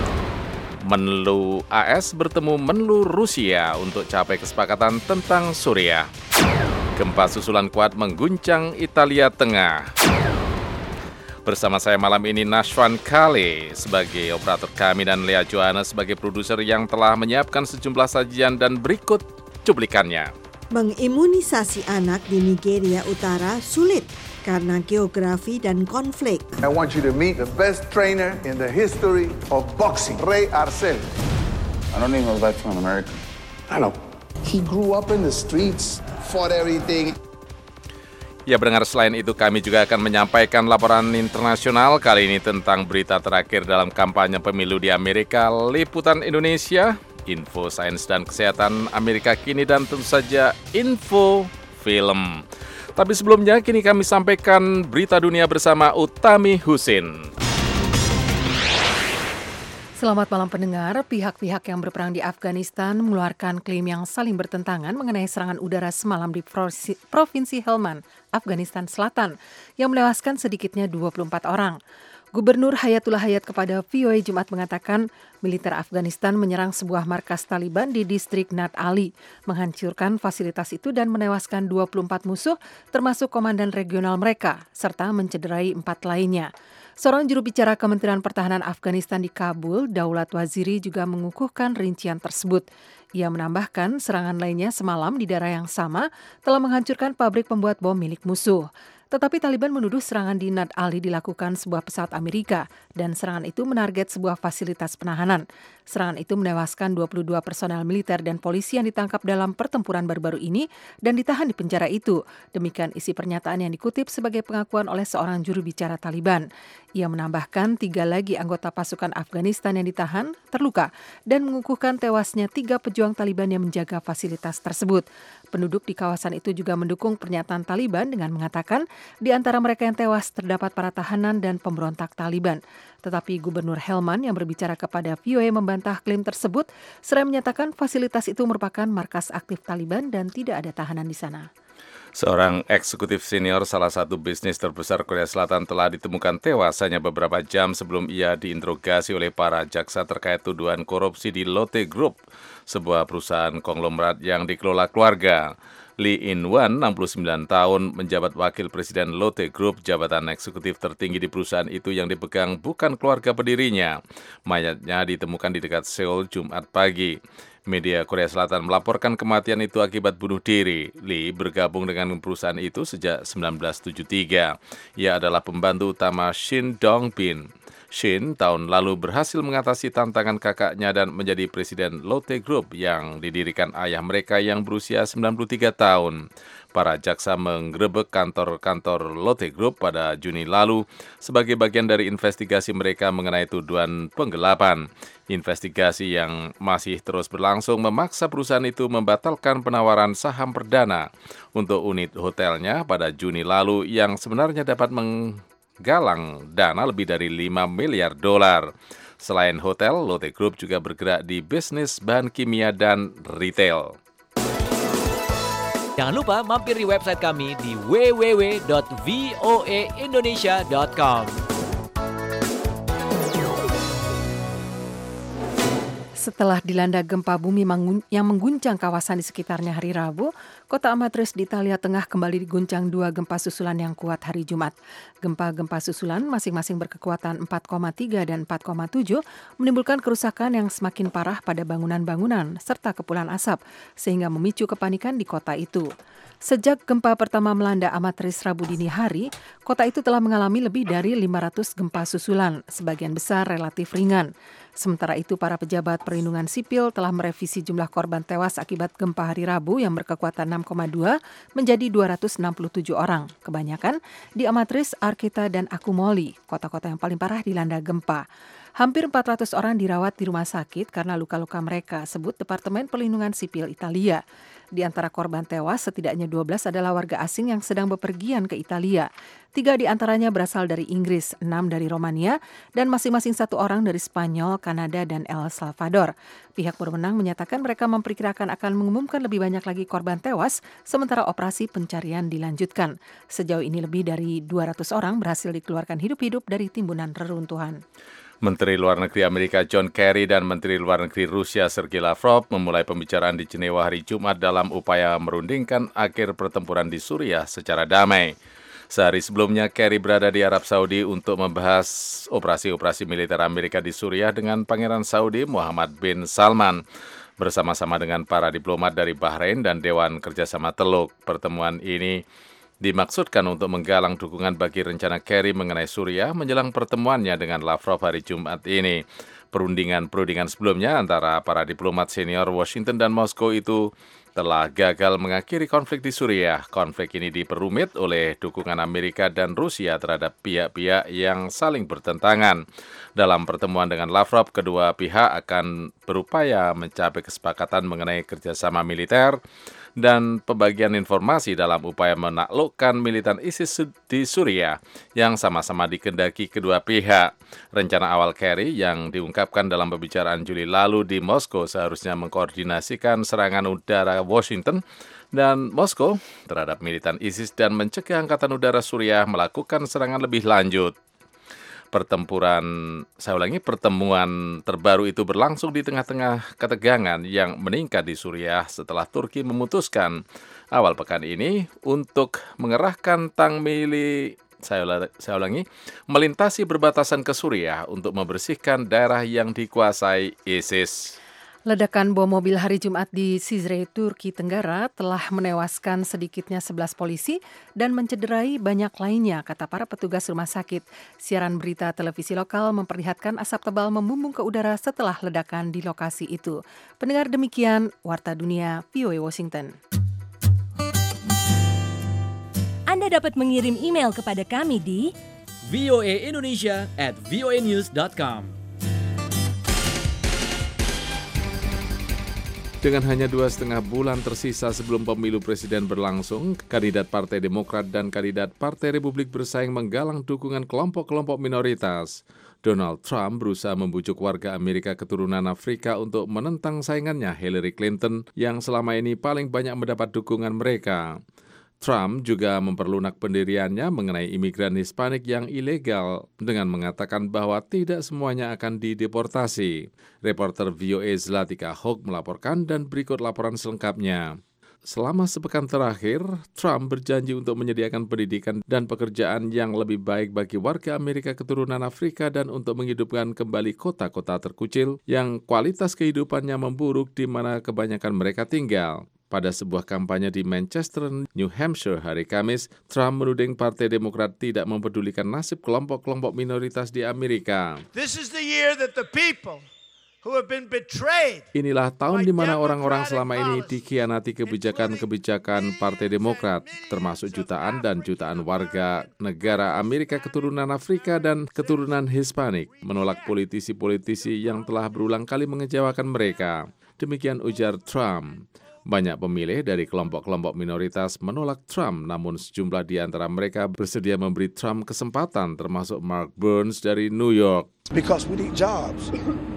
Menlu AS bertemu Menlu Rusia untuk capai kesepakatan tentang Suriah. Gempa susulan kuat mengguncang Italia Tengah. Bersama saya malam ini Nashwan Kale sebagai operator kami dan Lea Johanna sebagai produser yang telah menyiapkan sejumlah sajian dan berikut cuplikannya. Mengimunisasi anak di Nigeria Utara sulit karena geografi dan konflik. I want you to meet the best trainer in the history of boxing, Ray Arcel. I don't even know that from America. I know. He grew up in the streets, fought everything. Ya, pendengar, selain itu kami juga akan menyampaikan laporan internasional kali ini tentang berita terakhir dalam kampanye pemilu di Amerika, liputan Indonesia, info sains dan kesehatan Amerika kini, dan tentu saja info film. Tapi sebelumnya, kini kami sampaikan berita dunia bersama Utami Husin. Selamat malam pendengar, pihak-pihak yang berperang di Afghanistan mengeluarkan klaim yang saling bertentangan mengenai serangan udara semalam di Provinsi Helmand, Afghanistan Selatan, yang menewaskan sedikitnya 24 orang. Gubernur Hayatullah Hayat kepada VOA Jumat mengatakan militer Afghanistan menyerang sebuah markas Taliban di distrik Nad Ali, menghancurkan fasilitas itu dan menewaskan 24 musuh termasuk komandan regional mereka, serta mencederai 4 lainnya. Seorang juru bicara Kementerian Pertahanan Afghanistan di Kabul, Daulat Waziri, juga mengukuhkan rincian tersebut. Ia menambahkan serangan lainnya semalam di daerah yang sama telah menghancurkan pabrik pembuat bom milik musuh. Tetapi Taliban menuduh serangan di Nad Ali dilakukan sebuah pesawat Amerika dan serangan itu menarget sebuah fasilitas penahanan. Serangan itu menewaskan 22 personel militer dan polisi yang ditangkap dalam pertempuran baru-baru ini dan ditahan di penjara itu. Demikian isi pernyataan yang dikutip sebagai pengakuan oleh seorang juru bicara Taliban. Ia menambahkan 3 lagi anggota pasukan Afghanistan yang ditahan terluka dan mengukuhkan tewasnya 3 pejuang Taliban yang menjaga fasilitas tersebut. Penduduk di kawasan itu juga mendukung pernyataan Taliban dengan mengatakan di antara mereka yang tewas terdapat para tahanan dan pemberontak Taliban. Tetapi Gubernur Helmand yang berbicara kepada VOA membantah klaim tersebut, seraya menyatakan fasilitas itu merupakan markas aktif Taliban dan tidak ada tahanan di sana. Seorang eksekutif senior salah satu bisnis terbesar Korea Selatan telah ditemukan tewas hanya beberapa jam sebelum ia diinterogasi oleh para jaksa terkait tuduhan korupsi di Lotte Group, sebuah perusahaan konglomerat yang dikelola keluarga. Lee In-wan, 69 tahun, menjabat wakil presiden Lotte Group, jabatan eksekutif tertinggi di perusahaan itu yang dipegang bukan keluarga pendirinya. Mayatnya ditemukan di dekat Seoul Jumat pagi. Media Korea Selatan melaporkan kematian itu akibat bunuh diri. Lee bergabung dengan perusahaan itu sejak 1973. Ia adalah pembantu utama Shin Dong-bin. Shin tahun lalu berhasil mengatasi tantangan kakaknya dan menjadi presiden Lotte Group yang didirikan ayah mereka yang berusia 93 tahun. Para jaksa menggerebek kantor-kantor Lotte Group pada Juni lalu sebagai bagian dari investigasi mereka mengenai tuduhan penggelapan. Investigasi yang masih terus berlangsung memaksa perusahaan itu membatalkan penawaran saham perdana untuk unit hotelnya pada Juni lalu yang sebenarnya dapat menggalang dana lebih dari 5 miliar dolar. Selain hotel, Lotte Group juga bergerak di bisnis bahan kimia dan retail. Jangan lupa mampir di website kami di www.voaindonesia.com. Setelah dilanda gempa bumi yang mengguncang kawasan di sekitarnya hari Rabu, kota Amatrice di Italia Tengah kembali diguncang 2 gempa susulan yang kuat hari Jumat. Gempa-gempa susulan masing-masing berkekuatan 4,3 dan 4,7 menimbulkan kerusakan yang semakin parah pada bangunan-bangunan serta kepulan asap, sehingga memicu kepanikan di kota itu. Sejak gempa pertama melanda Amatrice Rabu dini hari, kota itu telah mengalami lebih dari 500 gempa susulan, sebagian besar relatif ringan. Sementara itu, para pejabat perlindungan sipil telah merevisi jumlah korban tewas akibat gempa hari Rabu yang berkekuatan 6,2 menjadi 267 orang. Kebanyakan di Amatrice, Arqueta, dan Accumoli, kota-kota yang paling parah dilanda gempa. Hampir 400 orang dirawat di rumah sakit karena luka-luka mereka, sebut Departemen Perlindungan Sipil Italia. Di antara korban tewas, setidaknya 12 adalah warga asing yang sedang bepergian ke Italia. 3 di antaranya berasal dari Inggris, 6 dari Romania, dan masing-masing 1 orang dari Spanyol, Kanada, dan El Salvador. Pihak berwenang menyatakan mereka memperkirakan akan mengumumkan lebih banyak lagi korban tewas, sementara operasi pencarian dilanjutkan. Sejauh ini lebih dari 200 orang berhasil dikeluarkan hidup-hidup dari timbunan reruntuhan. Menteri Luar Negeri Amerika John Kerry dan Menteri Luar Negeri Rusia Sergei Lavrov memulai pembicaraan di Jenewa hari Jumat dalam upaya merundingkan akhir pertempuran di Suriah secara damai. Sehari sebelumnya, Kerry berada di Arab Saudi untuk membahas operasi-operasi militer Amerika di Suriah dengan Pangeran Saudi Muhammad bin Salman, bersama-sama dengan para diplomat dari Bahrain dan Dewan Kerjasama Teluk. Pertemuan ini dimaksudkan untuk menggalang dukungan bagi rencana Kerry mengenai Suriah menjelang pertemuannya dengan Lavrov hari Jumat ini. Perundingan sebelumnya antara para diplomat senior Washington dan Moskow itu telah gagal mengakhiri konflik di Suriah. Konflik ini diperumit oleh dukungan Amerika dan Rusia terhadap pihak-pihak yang saling bertentangan. Dalam pertemuan dengan Lavrov, kedua pihak akan berupaya mencapai kesepakatan mengenai kerjasama militer dan pembagian informasi dalam upaya menaklukkan militan ISIS di Suriah yang sama-sama dikehendaki kedua pihak. Rencana awal Kerry yang diungkapkan dalam pembicaraan Juli lalu di Moskow seharusnya mengkoordinasikan serangan udara Washington dan Moskow terhadap militan ISIS dan mencegah Angkatan Udara Suriah melakukan serangan lebih lanjut. Pertemuan terbaru itu berlangsung di tengah-tengah ketegangan yang meningkat di Suriah setelah Turki memutuskan awal pekan ini untuk mengerahkan melintasi perbatasan ke Suriah untuk membersihkan daerah yang dikuasai ISIS. Ledakan bom mobil hari Jumat di Cizre, Turki Tenggara telah menewaskan sedikitnya 11 polisi dan mencederai banyak lainnya, kata para petugas rumah sakit. Siaran berita televisi lokal memperlihatkan asap tebal membumbung ke udara setelah ledakan di lokasi itu. Pendengar, demikian Warta Dunia VOA Washington. Anda dapat mengirim email kepada kami di voaindonesia@voanews.com. Dengan hanya 2,5 bulan tersisa sebelum pemilu presiden berlangsung, kandidat Partai Demokrat dan kandidat Partai Republik bersaing menggalang dukungan kelompok-kelompok minoritas. Donald Trump berusaha membujuk warga Amerika keturunan Afrika untuk menentang saingannya Hillary Clinton yang selama ini paling banyak mendapat dukungan mereka. Trump juga memperlunak pendiriannya mengenai imigran Hispanik yang ilegal dengan mengatakan bahwa tidak semuanya akan dideportasi. Reporter VOA Zlatica Hock melaporkan dan berikut laporan selengkapnya. Selama sepekan terakhir, Trump berjanji untuk menyediakan pendidikan dan pekerjaan yang lebih baik bagi warga Amerika keturunan Afrika dan untuk menghidupkan kembali kota-kota terkucil yang kualitas kehidupannya memburuk di mana kebanyakan mereka tinggal. Pada sebuah kampanye di Manchester, New Hampshire hari Kamis, Trump menuding Partai Demokrat tidak mempedulikan nasib kelompok-kelompok minoritas di Amerika. This is the year that the people who have been betrayed. Inilah tahun di mana orang-orang selama ini dikhianati kebijakan-kebijakan Partai Demokrat, termasuk jutaan dan jutaan warga negara Amerika keturunan Afrika dan keturunan Hispanik, menolak politisi-politisi yang telah berulang kali mengecewakan mereka. Demikian ujar Trump. Banyak pemilih dari kelompok-kelompok minoritas menolak Trump, namun sejumlah di antara mereka bersedia memberi Trump kesempatan, termasuk Mark Burns dari New York. Because we need jobs.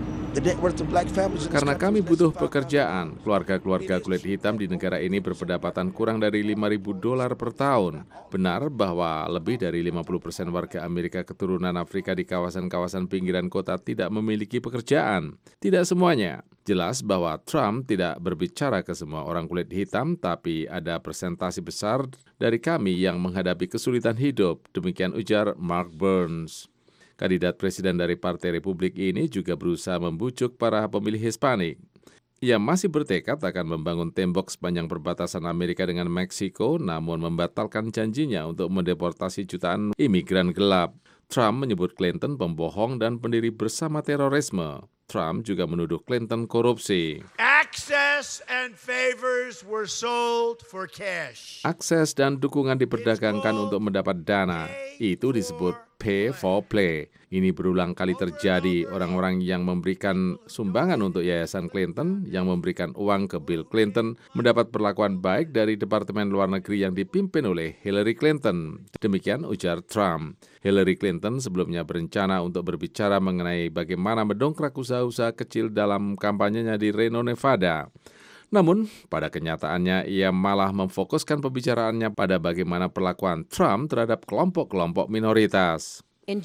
Karena kami butuh pekerjaan. Keluarga-keluarga kulit hitam di negara ini berpendapatan kurang dari $5.000 per tahun. Benar bahwa lebih dari 50% warga Amerika keturunan Afrika di kawasan-kawasan pinggiran kota tidak memiliki pekerjaan. Tidak semuanya. Jelas bahwa Trump tidak berbicara ke semua orang kulit hitam, tapi ada persentase besar dari kami yang menghadapi kesulitan hidup. Demikian ujar Mark Burns. Kandidat presiden dari Partai Republik ini juga berusaha membujuk para pemilih Hispanik. Ia masih bertekad akan membangun tembok sepanjang perbatasan Amerika dengan Meksiko, namun membatalkan janjinya untuk mendeportasi jutaan imigran gelap. Trump menyebut Clinton pembohong dan pendiri bersama terorisme. Trump juga menuduh Clinton korupsi. Access and favors were sold for cash. Akses dan dukungan diperdagangkan untuk mendapat dana. Itu disebut pay for play. Ini berulang kali terjadi. Orang-orang yang memberikan sumbangan untuk Yayasan Clinton, yang memberikan uang ke Bill Clinton, mendapat perlakuan baik dari Departemen Luar Negeri yang dipimpin oleh Hillary Clinton. Demikian ujar Trump. Hillary Clinton sebelumnya berencana untuk berbicara mengenai bagaimana mendongkrak usaha-usaha kecil dalam kampanyenya di Reno, Nevada. Namun, pada kenyataannya ia malah memfokuskan pembicaraannya pada bagaimana perlakuan Trump terhadap kelompok-kelompok minoritas.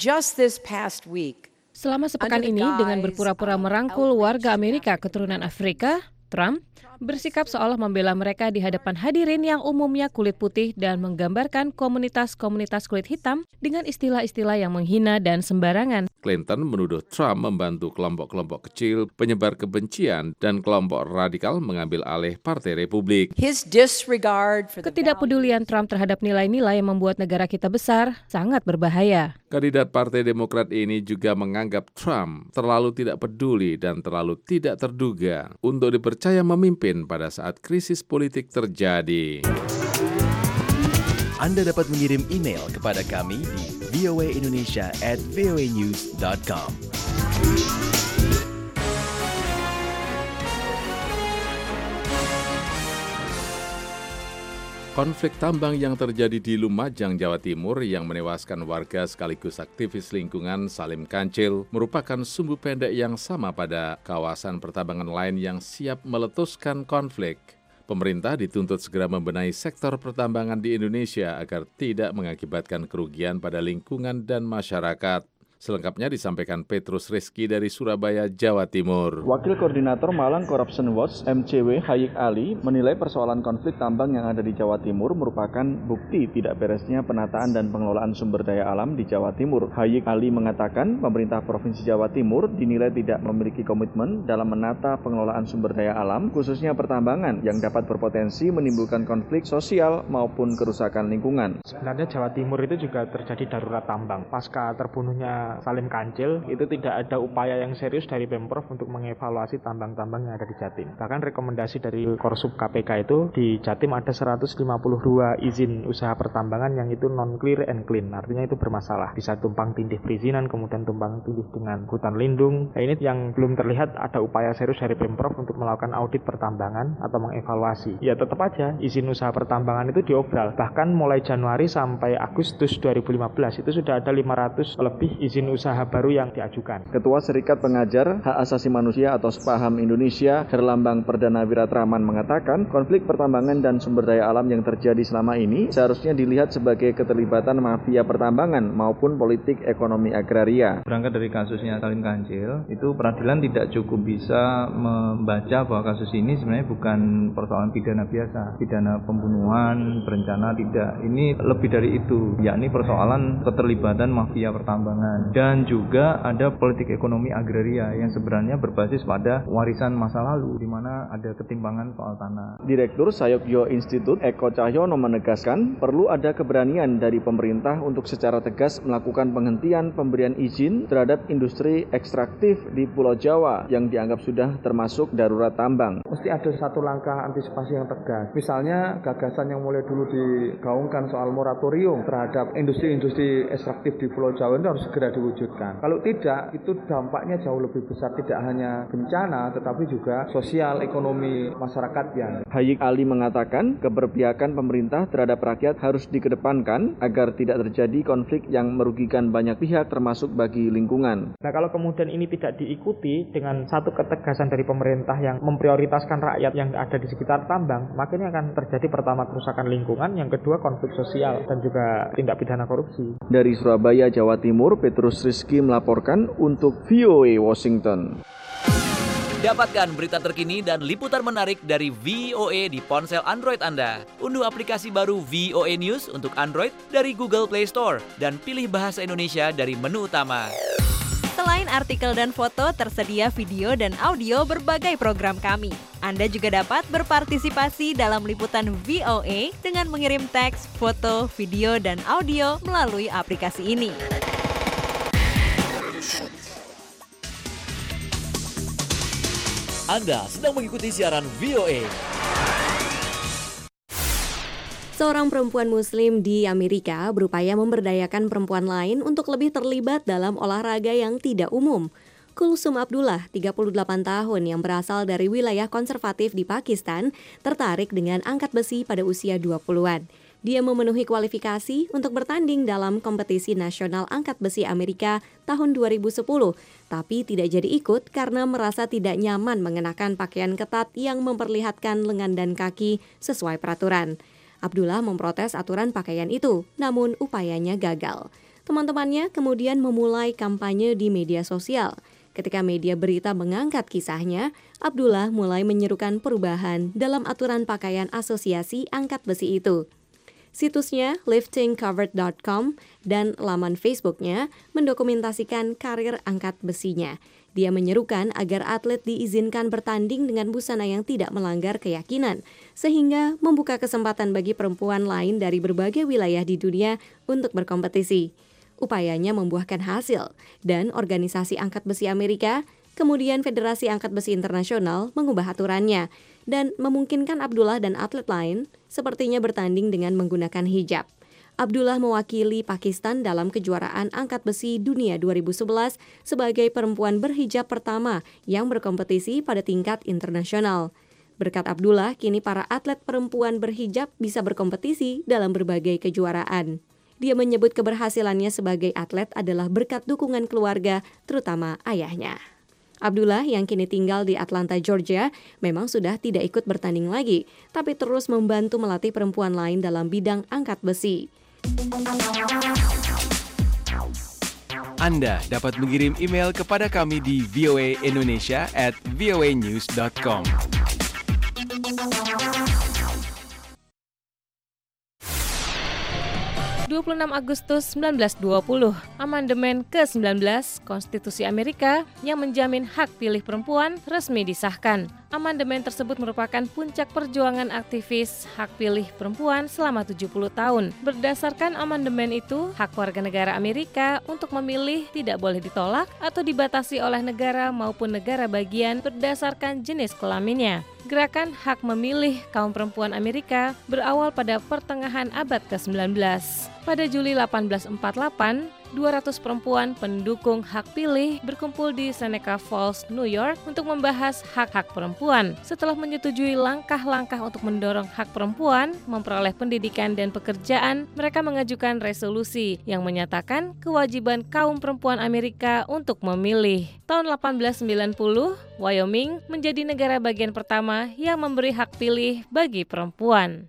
Selama sepekan ini, dengan berpura-pura merangkul warga Amerika keturunan Afrika, Trump bersikap seolah membela mereka di hadapan hadirin yang umumnya kulit putih dan menggambarkan komunitas-komunitas kulit hitam dengan istilah-istilah yang menghina dan sembarangan. Clinton menuduh Trump membantu kelompok-kelompok kecil, penyebar kebencian, dan kelompok radikal mengambil alih Partai Republik. Ketidakpedulian Trump terhadap nilai-nilai yang membuat negara kita besar sangat berbahaya. Kandidat Partai Demokrat ini juga menganggap Trump terlalu tidak peduli dan terlalu tidak terduga untuk dipercaya memimpin pada saat krisis politik terjadi. Anda dapat mengirim email kepada kami di voaindonesia@voanews.com. Konflik tambang yang terjadi di Lumajang, Jawa Timur yang menewaskan warga sekaligus aktivis lingkungan Salim Kancil merupakan sumbu pendek yang sama pada kawasan pertambangan lain yang siap meletuskan konflik. Pemerintah dituntut segera membenahi sektor pertambangan di Indonesia agar tidak mengakibatkan kerugian pada lingkungan dan masyarakat. Selengkapnya disampaikan Petrus Rizky dari Surabaya, Jawa Timur. Wakil Koordinator Malang Corruption Watch, MCW Hayik Ali, menilai persoalan konflik tambang yang ada di Jawa Timur merupakan bukti tidak beresnya penataan dan pengelolaan sumber daya alam di Jawa Timur. Hayik Ali mengatakan pemerintah Provinsi Jawa Timur dinilai tidak memiliki komitmen dalam menata pengelolaan sumber daya alam, khususnya pertambangan yang dapat berpotensi menimbulkan konflik sosial maupun kerusakan lingkungan. Sebenarnya Jawa Timur itu juga terjadi darurat tambang. Pasca terbunuhnya Salim Kancil, itu tidak ada upaya yang serius dari Pemprov untuk mengevaluasi tambang-tambang yang ada di Jatim. Bahkan rekomendasi dari Korsub KPK itu di Jatim ada 152 izin usaha pertambangan yang itu non-clear and clean, artinya itu bermasalah. Bisa tumpang tindih perizinan, kemudian tumpang tindih dengan hutan lindung. Nah, ini yang belum terlihat ada upaya serius dari Pemprov untuk melakukan audit pertambangan atau mengevaluasi. Ya tetap aja izin usaha pertambangan itu diobral. Bahkan mulai Januari sampai Agustus 2015 itu sudah ada 500 lebih izin usaha baru yang diajukan. Ketua Serikat Pengajar Hak Asasi Manusia atau SPAHAM Indonesia, Herlambang Perdana Wiratraman mengatakan, konflik pertambangan dan sumber daya alam yang terjadi selama ini seharusnya dilihat sebagai keterlibatan mafia pertambangan maupun politik ekonomi agraria. Berangkat dari kasusnya Salim Kancil, itu peradilan tidak cukup bisa membaca bahwa kasus ini sebenarnya bukan persoalan pidana biasa, pidana pembunuhan, berencana, tidak. Ini lebih dari itu, yakni persoalan keterlibatan mafia pertambangan. Dan juga ada politik ekonomi agraria yang sebenarnya berbasis pada warisan masa lalu, di mana ada ketimpangan soal tanah. Direktur Sayokyo Institute Eko Cahyono menegaskan perlu ada keberanian dari pemerintah untuk secara tegas melakukan penghentian pemberian izin terhadap industri ekstraktif di Pulau Jawa yang dianggap sudah termasuk darurat tambang. Mesti ada satu langkah antisipasi yang tegas. Misalnya gagasan yang mulai dulu digaungkan soal moratorium terhadap industri-industri ekstraktif di Pulau Jawa itu harus segera diwujudkan. Kalau tidak, itu dampaknya jauh lebih besar, tidak hanya bencana tetapi juga sosial ekonomi masyarakatnya. Hayik Ali mengatakan keberpihakan pemerintah terhadap rakyat harus dikedepankan agar tidak terjadi konflik yang merugikan banyak pihak termasuk bagi lingkungan. Nah, kalau kemudian ini tidak diikuti dengan satu ketegasan dari pemerintah yang memprioritaskan rakyat yang ada di sekitar tambang, maka ini akan terjadi pertama kerusakan lingkungan, yang kedua konflik sosial dan juga tindak pidana korupsi. Dari Surabaya, Jawa Timur, Petrus Rizky melaporkan untuk VOA Washington. Dapatkan berita terkini dan liputan menarik dari VOA di ponsel Android Anda. Unduh aplikasi baru VOA News untuk Android dari Google Play Store dan pilih bahasa Indonesia dari menu utama. Selain artikel dan foto, tersedia video dan audio berbagai program kami. Anda juga dapat berpartisipasi dalam liputan VOA dengan mengirim teks, foto, video, dan audio melalui aplikasi ini. Anda sedang mengikuti siaran VOA. Seorang perempuan Muslim di Amerika berupaya memberdayakan perempuan lain untuk lebih terlibat dalam olahraga yang tidak umum. Kulsum Abdullah, 38 tahun yang berasal dari wilayah konservatif di Pakistan, tertarik dengan angkat besi pada usia 20-an. Dia memenuhi kualifikasi untuk bertanding dalam kompetisi nasional angkat besi Amerika tahun 2010, tapi tidak jadi ikut karena merasa tidak nyaman mengenakan pakaian ketat yang memperlihatkan lengan dan kaki sesuai peraturan. Abdullah memprotes aturan pakaian itu, namun upayanya gagal. Teman-temannya kemudian memulai kampanye di media sosial. Ketika media berita mengangkat kisahnya, Abdullah mulai menyerukan perubahan dalam aturan pakaian asosiasi angkat besi itu. Situsnya liftingcovered.com dan laman Facebooknya mendokumentasikan karir angkat besinya. Dia menyerukan agar atlet diizinkan bertanding dengan busana yang tidak melanggar keyakinan, sehingga membuka kesempatan bagi perempuan lain dari berbagai wilayah di dunia untuk berkompetisi. Upayanya membuahkan hasil, dan organisasi angkat besi Amerika, kemudian Federasi Angkat Besi Internasional mengubah aturannya, dan memungkinkan Abdullah dan atlet lain sepertinya bertanding dengan menggunakan hijab. Abdullah mewakili Pakistan dalam kejuaraan angkat besi dunia 2011 sebagai perempuan berhijab pertama yang berkompetisi pada tingkat internasional. Berkat Abdullah, kini para atlet perempuan berhijab bisa berkompetisi dalam berbagai kejuaraan. Dia menyebut keberhasilannya sebagai atlet adalah berkat dukungan keluarga, terutama ayahnya. Abdullah yang kini tinggal di Atlanta, Georgia, memang sudah tidak ikut bertanding lagi, tapi terus membantu melatih perempuan lain dalam bidang angkat besi. Anda dapat mengirim email kepada kami di voaindonesia@voanews.com. 26 Agustus 1920, amandemen ke-19 Konstitusi Amerika yang menjamin hak pilih perempuan resmi disahkan. Amandemen tersebut merupakan puncak perjuangan aktivis hak pilih perempuan selama 70 tahun. Berdasarkan amandemen itu, hak warga negara Amerika untuk memilih tidak boleh ditolak atau dibatasi oleh negara maupun negara bagian berdasarkan jenis kelaminnya. Gerakan hak memilih kaum perempuan Amerika berawal pada pertengahan abad ke-19. Pada Juli 1848, 200 perempuan pendukung hak pilih berkumpul di Seneca Falls, New York untuk membahas hak-hak perempuan. Setelah menyetujui langkah-langkah untuk mendorong hak perempuan memperoleh pendidikan dan pekerjaan, mereka mengajukan resolusi yang menyatakan kewajiban kaum perempuan Amerika untuk memilih. Tahun 1890, Wyoming menjadi negara bagian pertama yang memberi hak pilih bagi perempuan.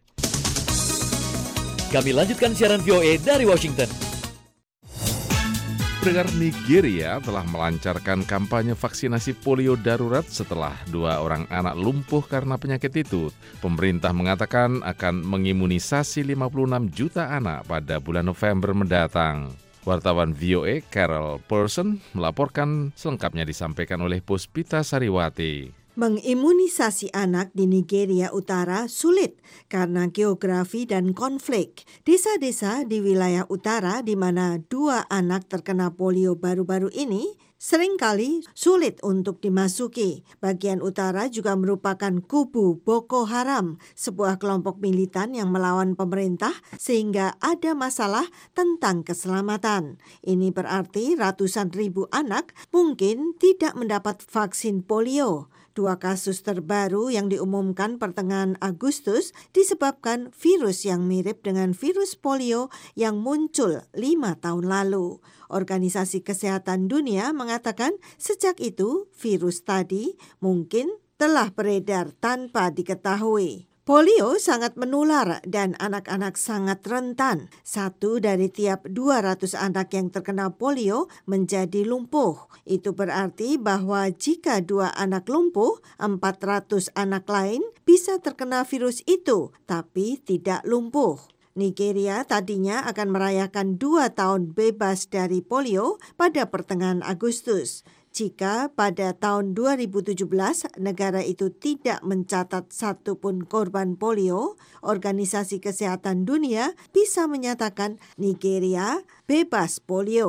Kami lanjutkan siaran VOA dari Washington. Pendengar, Nigeria telah melancarkan kampanye vaksinasi polio darurat setelah 2 orang anak lumpuh karena penyakit itu. Pemerintah mengatakan akan mengimunisasi 56 juta anak pada bulan November mendatang. Wartawan VOA Carol Person melaporkan, selengkapnya disampaikan oleh Puspita Sariwati. Mengimunisasi anak di Nigeria Utara sulit karena geografi dan konflik. Desa-desa di wilayah utara di mana 2 anak terkena polio baru-baru ini seringkali sulit untuk dimasuki. Bagian utara juga merupakan kubu Boko Haram, sebuah kelompok militan yang melawan pemerintah sehingga ada masalah tentang keselamatan. Ini berarti ratusan ribu anak mungkin tidak mendapat vaksin polio. 2 kasus terbaru yang diumumkan pertengahan Agustus disebabkan virus yang mirip dengan virus polio yang muncul 5 tahun lalu. Organisasi Kesehatan Dunia mengatakan sejak itu virus tadi mungkin telah beredar tanpa diketahui. Polio sangat menular dan anak-anak sangat rentan. 1 dari tiap 200 anak yang terkena polio menjadi lumpuh. Itu berarti bahwa jika 2 anak lumpuh, 400 anak lain bisa terkena virus itu, tapi tidak lumpuh. Nigeria tadinya akan merayakan 2 tahun bebas dari polio pada pertengahan Agustus. Jika pada tahun 2017 negara itu tidak mencatat satupun korban polio, Organisasi Kesehatan Dunia bisa menyatakan Nigeria bebas polio.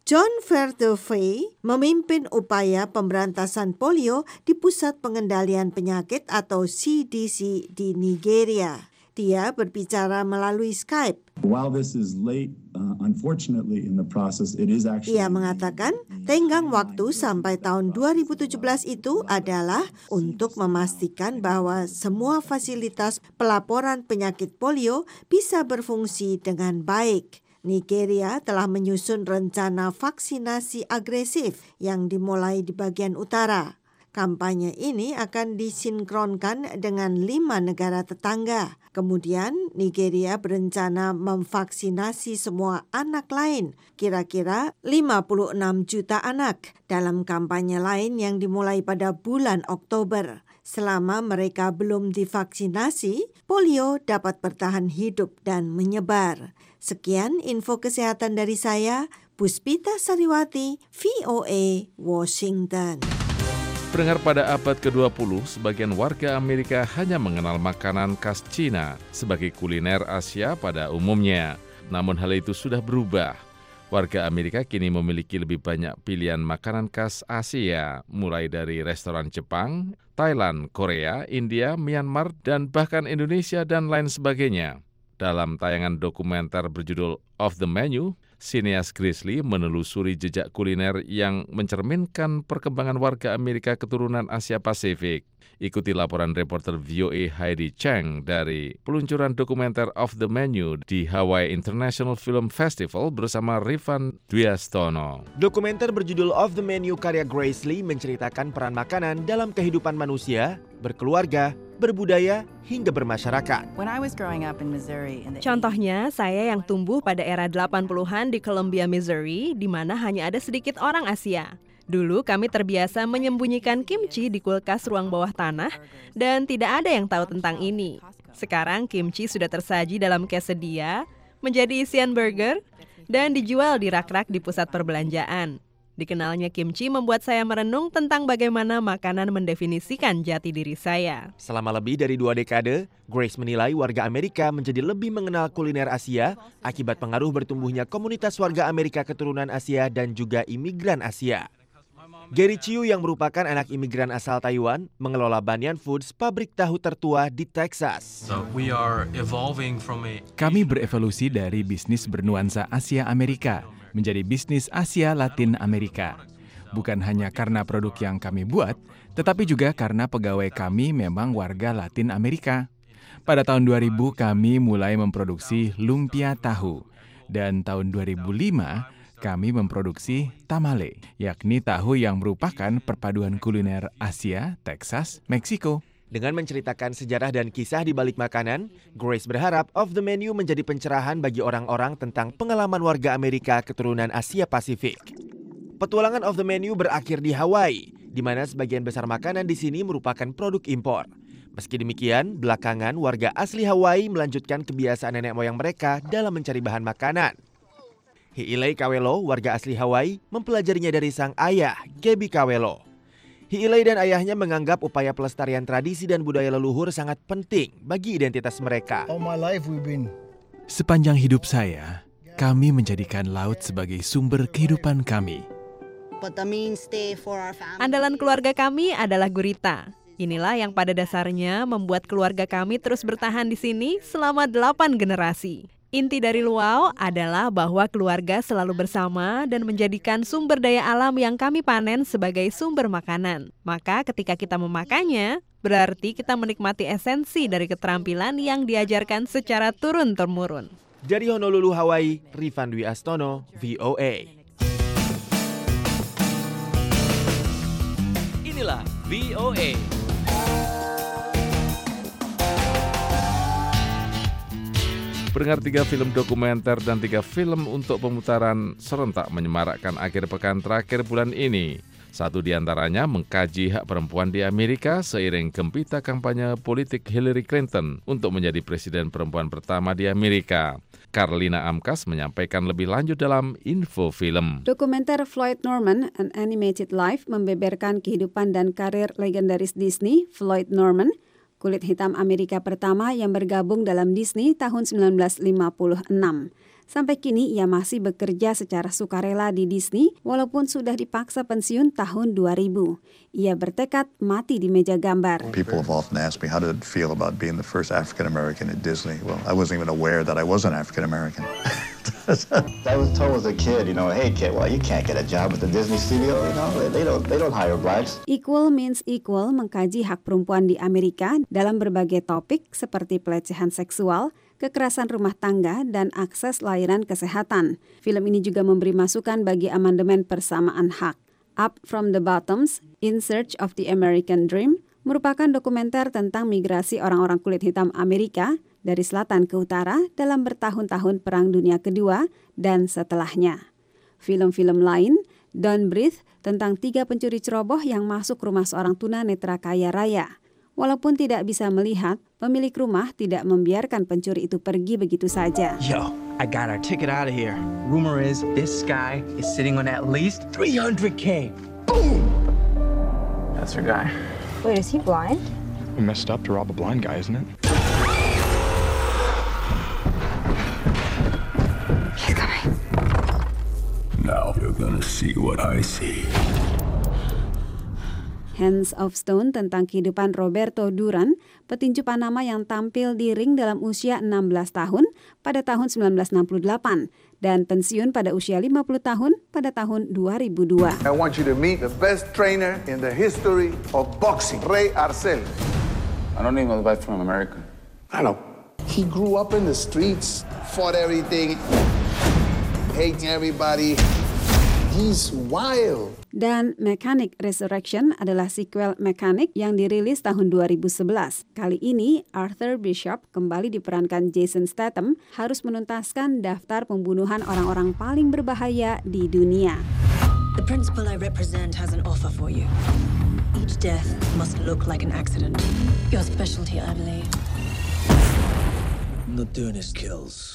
John Vertevee memimpin upaya pemberantasan polio di Pusat Pengendalian Penyakit atau CDC di Nigeria. Dia berbicara melalui Skype. While this is late, unfortunately in the process, it is actually... Ia mengatakan tenggang waktu sampai tahun 2017 itu adalah untuk memastikan bahwa semua fasilitas pelaporan penyakit polio bisa berfungsi dengan baik. Nigeria telah menyusun rencana vaksinasi agresif yang dimulai di bagian utara. Kampanye ini akan disinkronkan dengan 5 negara tetangga. Kemudian Nigeria berencana memvaksinasi semua anak lain, kira-kira 56 juta anak, dalam kampanye lain yang dimulai pada bulan Oktober. Selama mereka belum divaksinasi, polio dapat bertahan hidup dan menyebar. Sekian info kesehatan dari saya, Puspita Sariwati, VOA, Washington. Pendengar, pada abad ke-20, sebagian warga Amerika hanya mengenal makanan khas Cina sebagai kuliner Asia pada umumnya. Namun hal itu sudah berubah. Warga Amerika kini memiliki lebih banyak pilihan makanan khas Asia, mulai dari restoran Jepang, Thailand, Korea, India, Myanmar, dan bahkan Indonesia dan lain sebagainya. Dalam tayangan dokumenter berjudul Off the Menu, sineas Grizzly menelusuri jejak kuliner yang mencerminkan perkembangan warga Amerika keturunan Asia Pasifik. Ikuti laporan reporter VOA Heidi Cheng dari peluncuran dokumenter Off the Menu di Hawaii International Film Festival bersama Rifan Dwiastono. Dokumenter berjudul Off the Menu karya Grizzly menceritakan peran makanan dalam kehidupan manusia, berkeluarga, berbudaya, hingga bermasyarakat. Contohnya, saya yang tumbuh pada era 80-an di Columbia, Missouri, di mana hanya ada sedikit orang Asia. Dulu kami terbiasa menyembunyikan kimchi di kulkas ruang bawah tanah dan tidak ada yang tahu tentang ini. Sekarang kimchi sudah tersaji dalam quesadilla, menjadi isian burger, dan dijual di rak-rak di pusat perbelanjaan. Dikenalnya kimchi membuat saya merenung tentang bagaimana makanan mendefinisikan jati diri saya. Selama lebih dari 2 dekade, Grace menilai warga Amerika menjadi lebih mengenal kuliner Asia akibat pengaruh bertumbuhnya komunitas warga Amerika keturunan Asia dan juga imigran Asia. Gary Chiu yang merupakan anak imigran asal Taiwan mengelola Banyan Foods, pabrik tahu tertua di Texas. Kami berevolusi dari bisnis bernuansa Asia Amerika menjadi bisnis Asia Latin Amerika. Bukan hanya karena produk yang kami buat, tetapi juga karena pegawai kami memang warga Latin Amerika. Pada tahun 2000 kami mulai memproduksi lumpia tahu, dan tahun 2005 kami memproduksi tamale, yakni tahu yang merupakan perpaduan kuliner Asia, Texas, Meksiko. Dengan menceritakan sejarah dan kisah di balik makanan, Grace berharap Off the Menu menjadi pencerahan bagi orang-orang tentang pengalaman warga Amerika keturunan Asia Pasifik. Petualangan Off the Menu berakhir di Hawaii, di mana sebagian besar makanan di sini merupakan produk impor. Meski demikian, belakangan warga asli Hawaii melanjutkan kebiasaan nenek moyang mereka dalam mencari bahan makanan. Hi'ilei Kawelo, warga asli Hawaii, mempelajarinya dari sang ayah, Gaby Kawelo. Hi'ilei dan ayahnya menganggap upaya pelestarian tradisi dan budaya leluhur sangat penting bagi identitas mereka. Sepanjang hidup saya, kami menjadikan laut sebagai sumber kehidupan kami. Andalan keluarga kami adalah gurita. Inilah yang pada dasarnya membuat keluarga kami terus bertahan di sini selama 8 generasi. Inti dari luau adalah bahwa keluarga selalu bersama dan menjadikan sumber daya alam yang kami panen sebagai sumber makanan. Maka ketika kita memakannya, berarti kita menikmati esensi dari keterampilan yang diajarkan secara turun-temurun. Dari Honolulu, Hawaii, Rifan Dwiastono, VOA. Inilah VOA. Pendengar, 3 film dokumenter dan 3 film untuk pemutaran serentak menyemarakkan akhir pekan terakhir bulan ini. Satu di antaranya mengkaji hak perempuan di Amerika seiring gempita kampanye politik Hillary Clinton untuk menjadi presiden perempuan pertama di Amerika. Carlina Amkas menyampaikan lebih lanjut dalam info film. Dokumenter Floyd Norman, An Animated Life membeberkan kehidupan dan karir legendaris Disney, Floyd Norman, kulit hitam Amerika pertama yang bergabung dalam Disney tahun 1956. Sampai kini ia masih bekerja secara sukarela di Disney walaupun sudah dipaksa pensiun tahun 2000. Ia bertekad mati di meja gambar. People have often asked me how did it feel about being the first African American at Disney. Well, I wasn't even aware that I was an African American. I was told as a kid, hey kid, well you can't get a job at the Disney studio, they don't hire blacks. Equal Means Equal mengkaji hak perempuan di Amerika dalam berbagai topik seperti pelecehan seksual, kekerasan rumah tangga, dan akses layanan kesehatan. Film ini juga memberi masukan bagi amandemen persamaan hak. Up from the Bottoms, In Search of the American Dream merupakan dokumenter tentang migrasi orang-orang kulit hitam Amerika dari selatan ke utara dalam bertahun-tahun Perang Dunia Kedua dan setelahnya. Film-film lain, Don't Breathe, tentang 3 pencuri ceroboh yang masuk rumah seorang tunanetra kaya raya. Walaupun tidak bisa melihat, pemilik rumah tidak membiarkan pencuri itu pergi begitu saja. Yo, I got our ticket out of here. Rumor is this guy is sitting on at least $300K. Boom! That's our guy. Wait, is he blind? We messed up to rob a blind guy, isn't it? He's coming. Now you're gonna see what I see. Hands of Stone tentang kehidupan Roberto Duran, petinju Panama yang tampil di ring dalam usia 16 tahun pada tahun 1968 dan pensiun pada usia 50 tahun pada tahun 2002. I want you to meet the best trainer in the history of boxing, Ray Arcel. I don't even know the guy from America. I know. He grew up in the streets, fought everything, hating everybody. He's wild. Dan Mechanic Resurrection adalah sequel Mechanic yang dirilis tahun 2011. Kali ini, Arthur Bishop kembali diperankan Jason Statham harus menuntaskan daftar pembunuhan orang-orang paling berbahaya di dunia. The principal I represent has an offer for you. Each death must look like an accident. Your specialty, I believe. Nocturnist kills.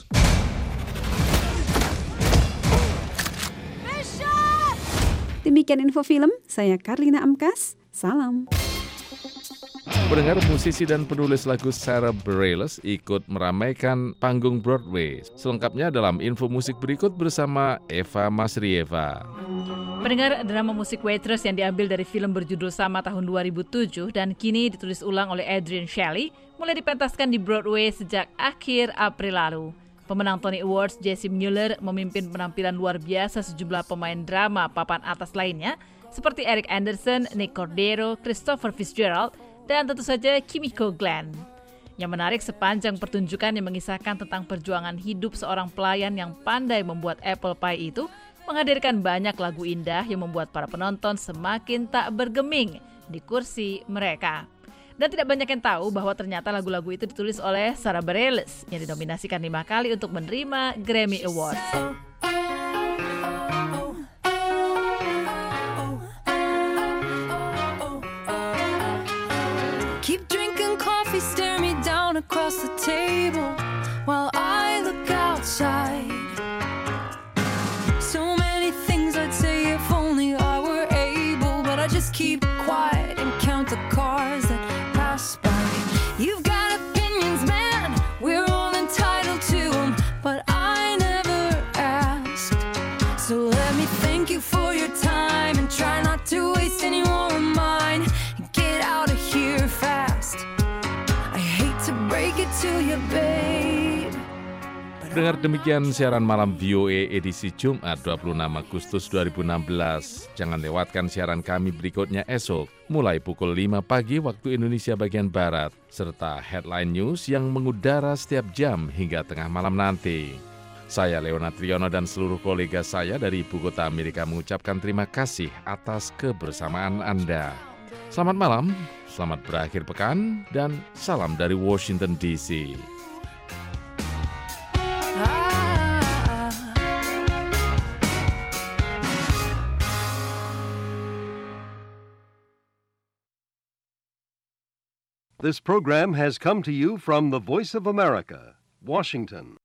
Demikian info film, saya Karlina Amkas, salam. Pendengar, musisi dan penulis lagu Sarah Bareilles ikut meramaikan panggung Broadway. Selengkapnya dalam info musik berikut bersama Eva Masrieva. Pendengar, drama musik Waitress yang diambil dari film berjudul sama tahun 2007 dan kini ditulis ulang oleh Adrian Shelley mulai dipentaskan di Broadway sejak akhir April lalu. Pemenang Tony Awards Jesse Mueller memimpin penampilan luar biasa sejumlah pemain drama papan atas lainnya seperti Eric Anderson, Nick Cordero, Christopher Fitzgerald, dan tentu saja Kimiko Glenn. Yang menarik sepanjang pertunjukan yang mengisahkan tentang perjuangan hidup seorang pelayan yang pandai membuat apple pie itu menghadirkan banyak lagu indah yang membuat para penonton semakin tak bergeming di kursi mereka. Dan tidak banyak yang tahu bahwa ternyata lagu-lagu itu ditulis oleh Sarah Bareilles yang dinominasikan 5 kali untuk menerima Grammy Awards. Keep drinking coffee, stare me down across the table while I look outside. So many things I'd say if only I were able, but I just keep quiet and count the cars that pass by. You've got opinions, man, we're all entitled to them, but I never asked. So let me thank you for your time and try not to waste any more of mine. Get out of here fast. I hate to break it to you, babe. Dengar demikian siaran malam VOA edisi Jumat 26 Agustus 2016. Jangan lewatkan siaran kami berikutnya esok, mulai pukul 5 pagi waktu Indonesia bagian Barat, serta headline news yang mengudara setiap jam hingga tengah malam nanti. Saya Leonard Triono dan seluruh kolega saya dari Ibu Kota Amerika mengucapkan terima kasih atas kebersamaan Anda. Selamat malam, selamat berakhir pekan, dan salam dari Washington DC. This program has come to you from the Voice of America, Washington.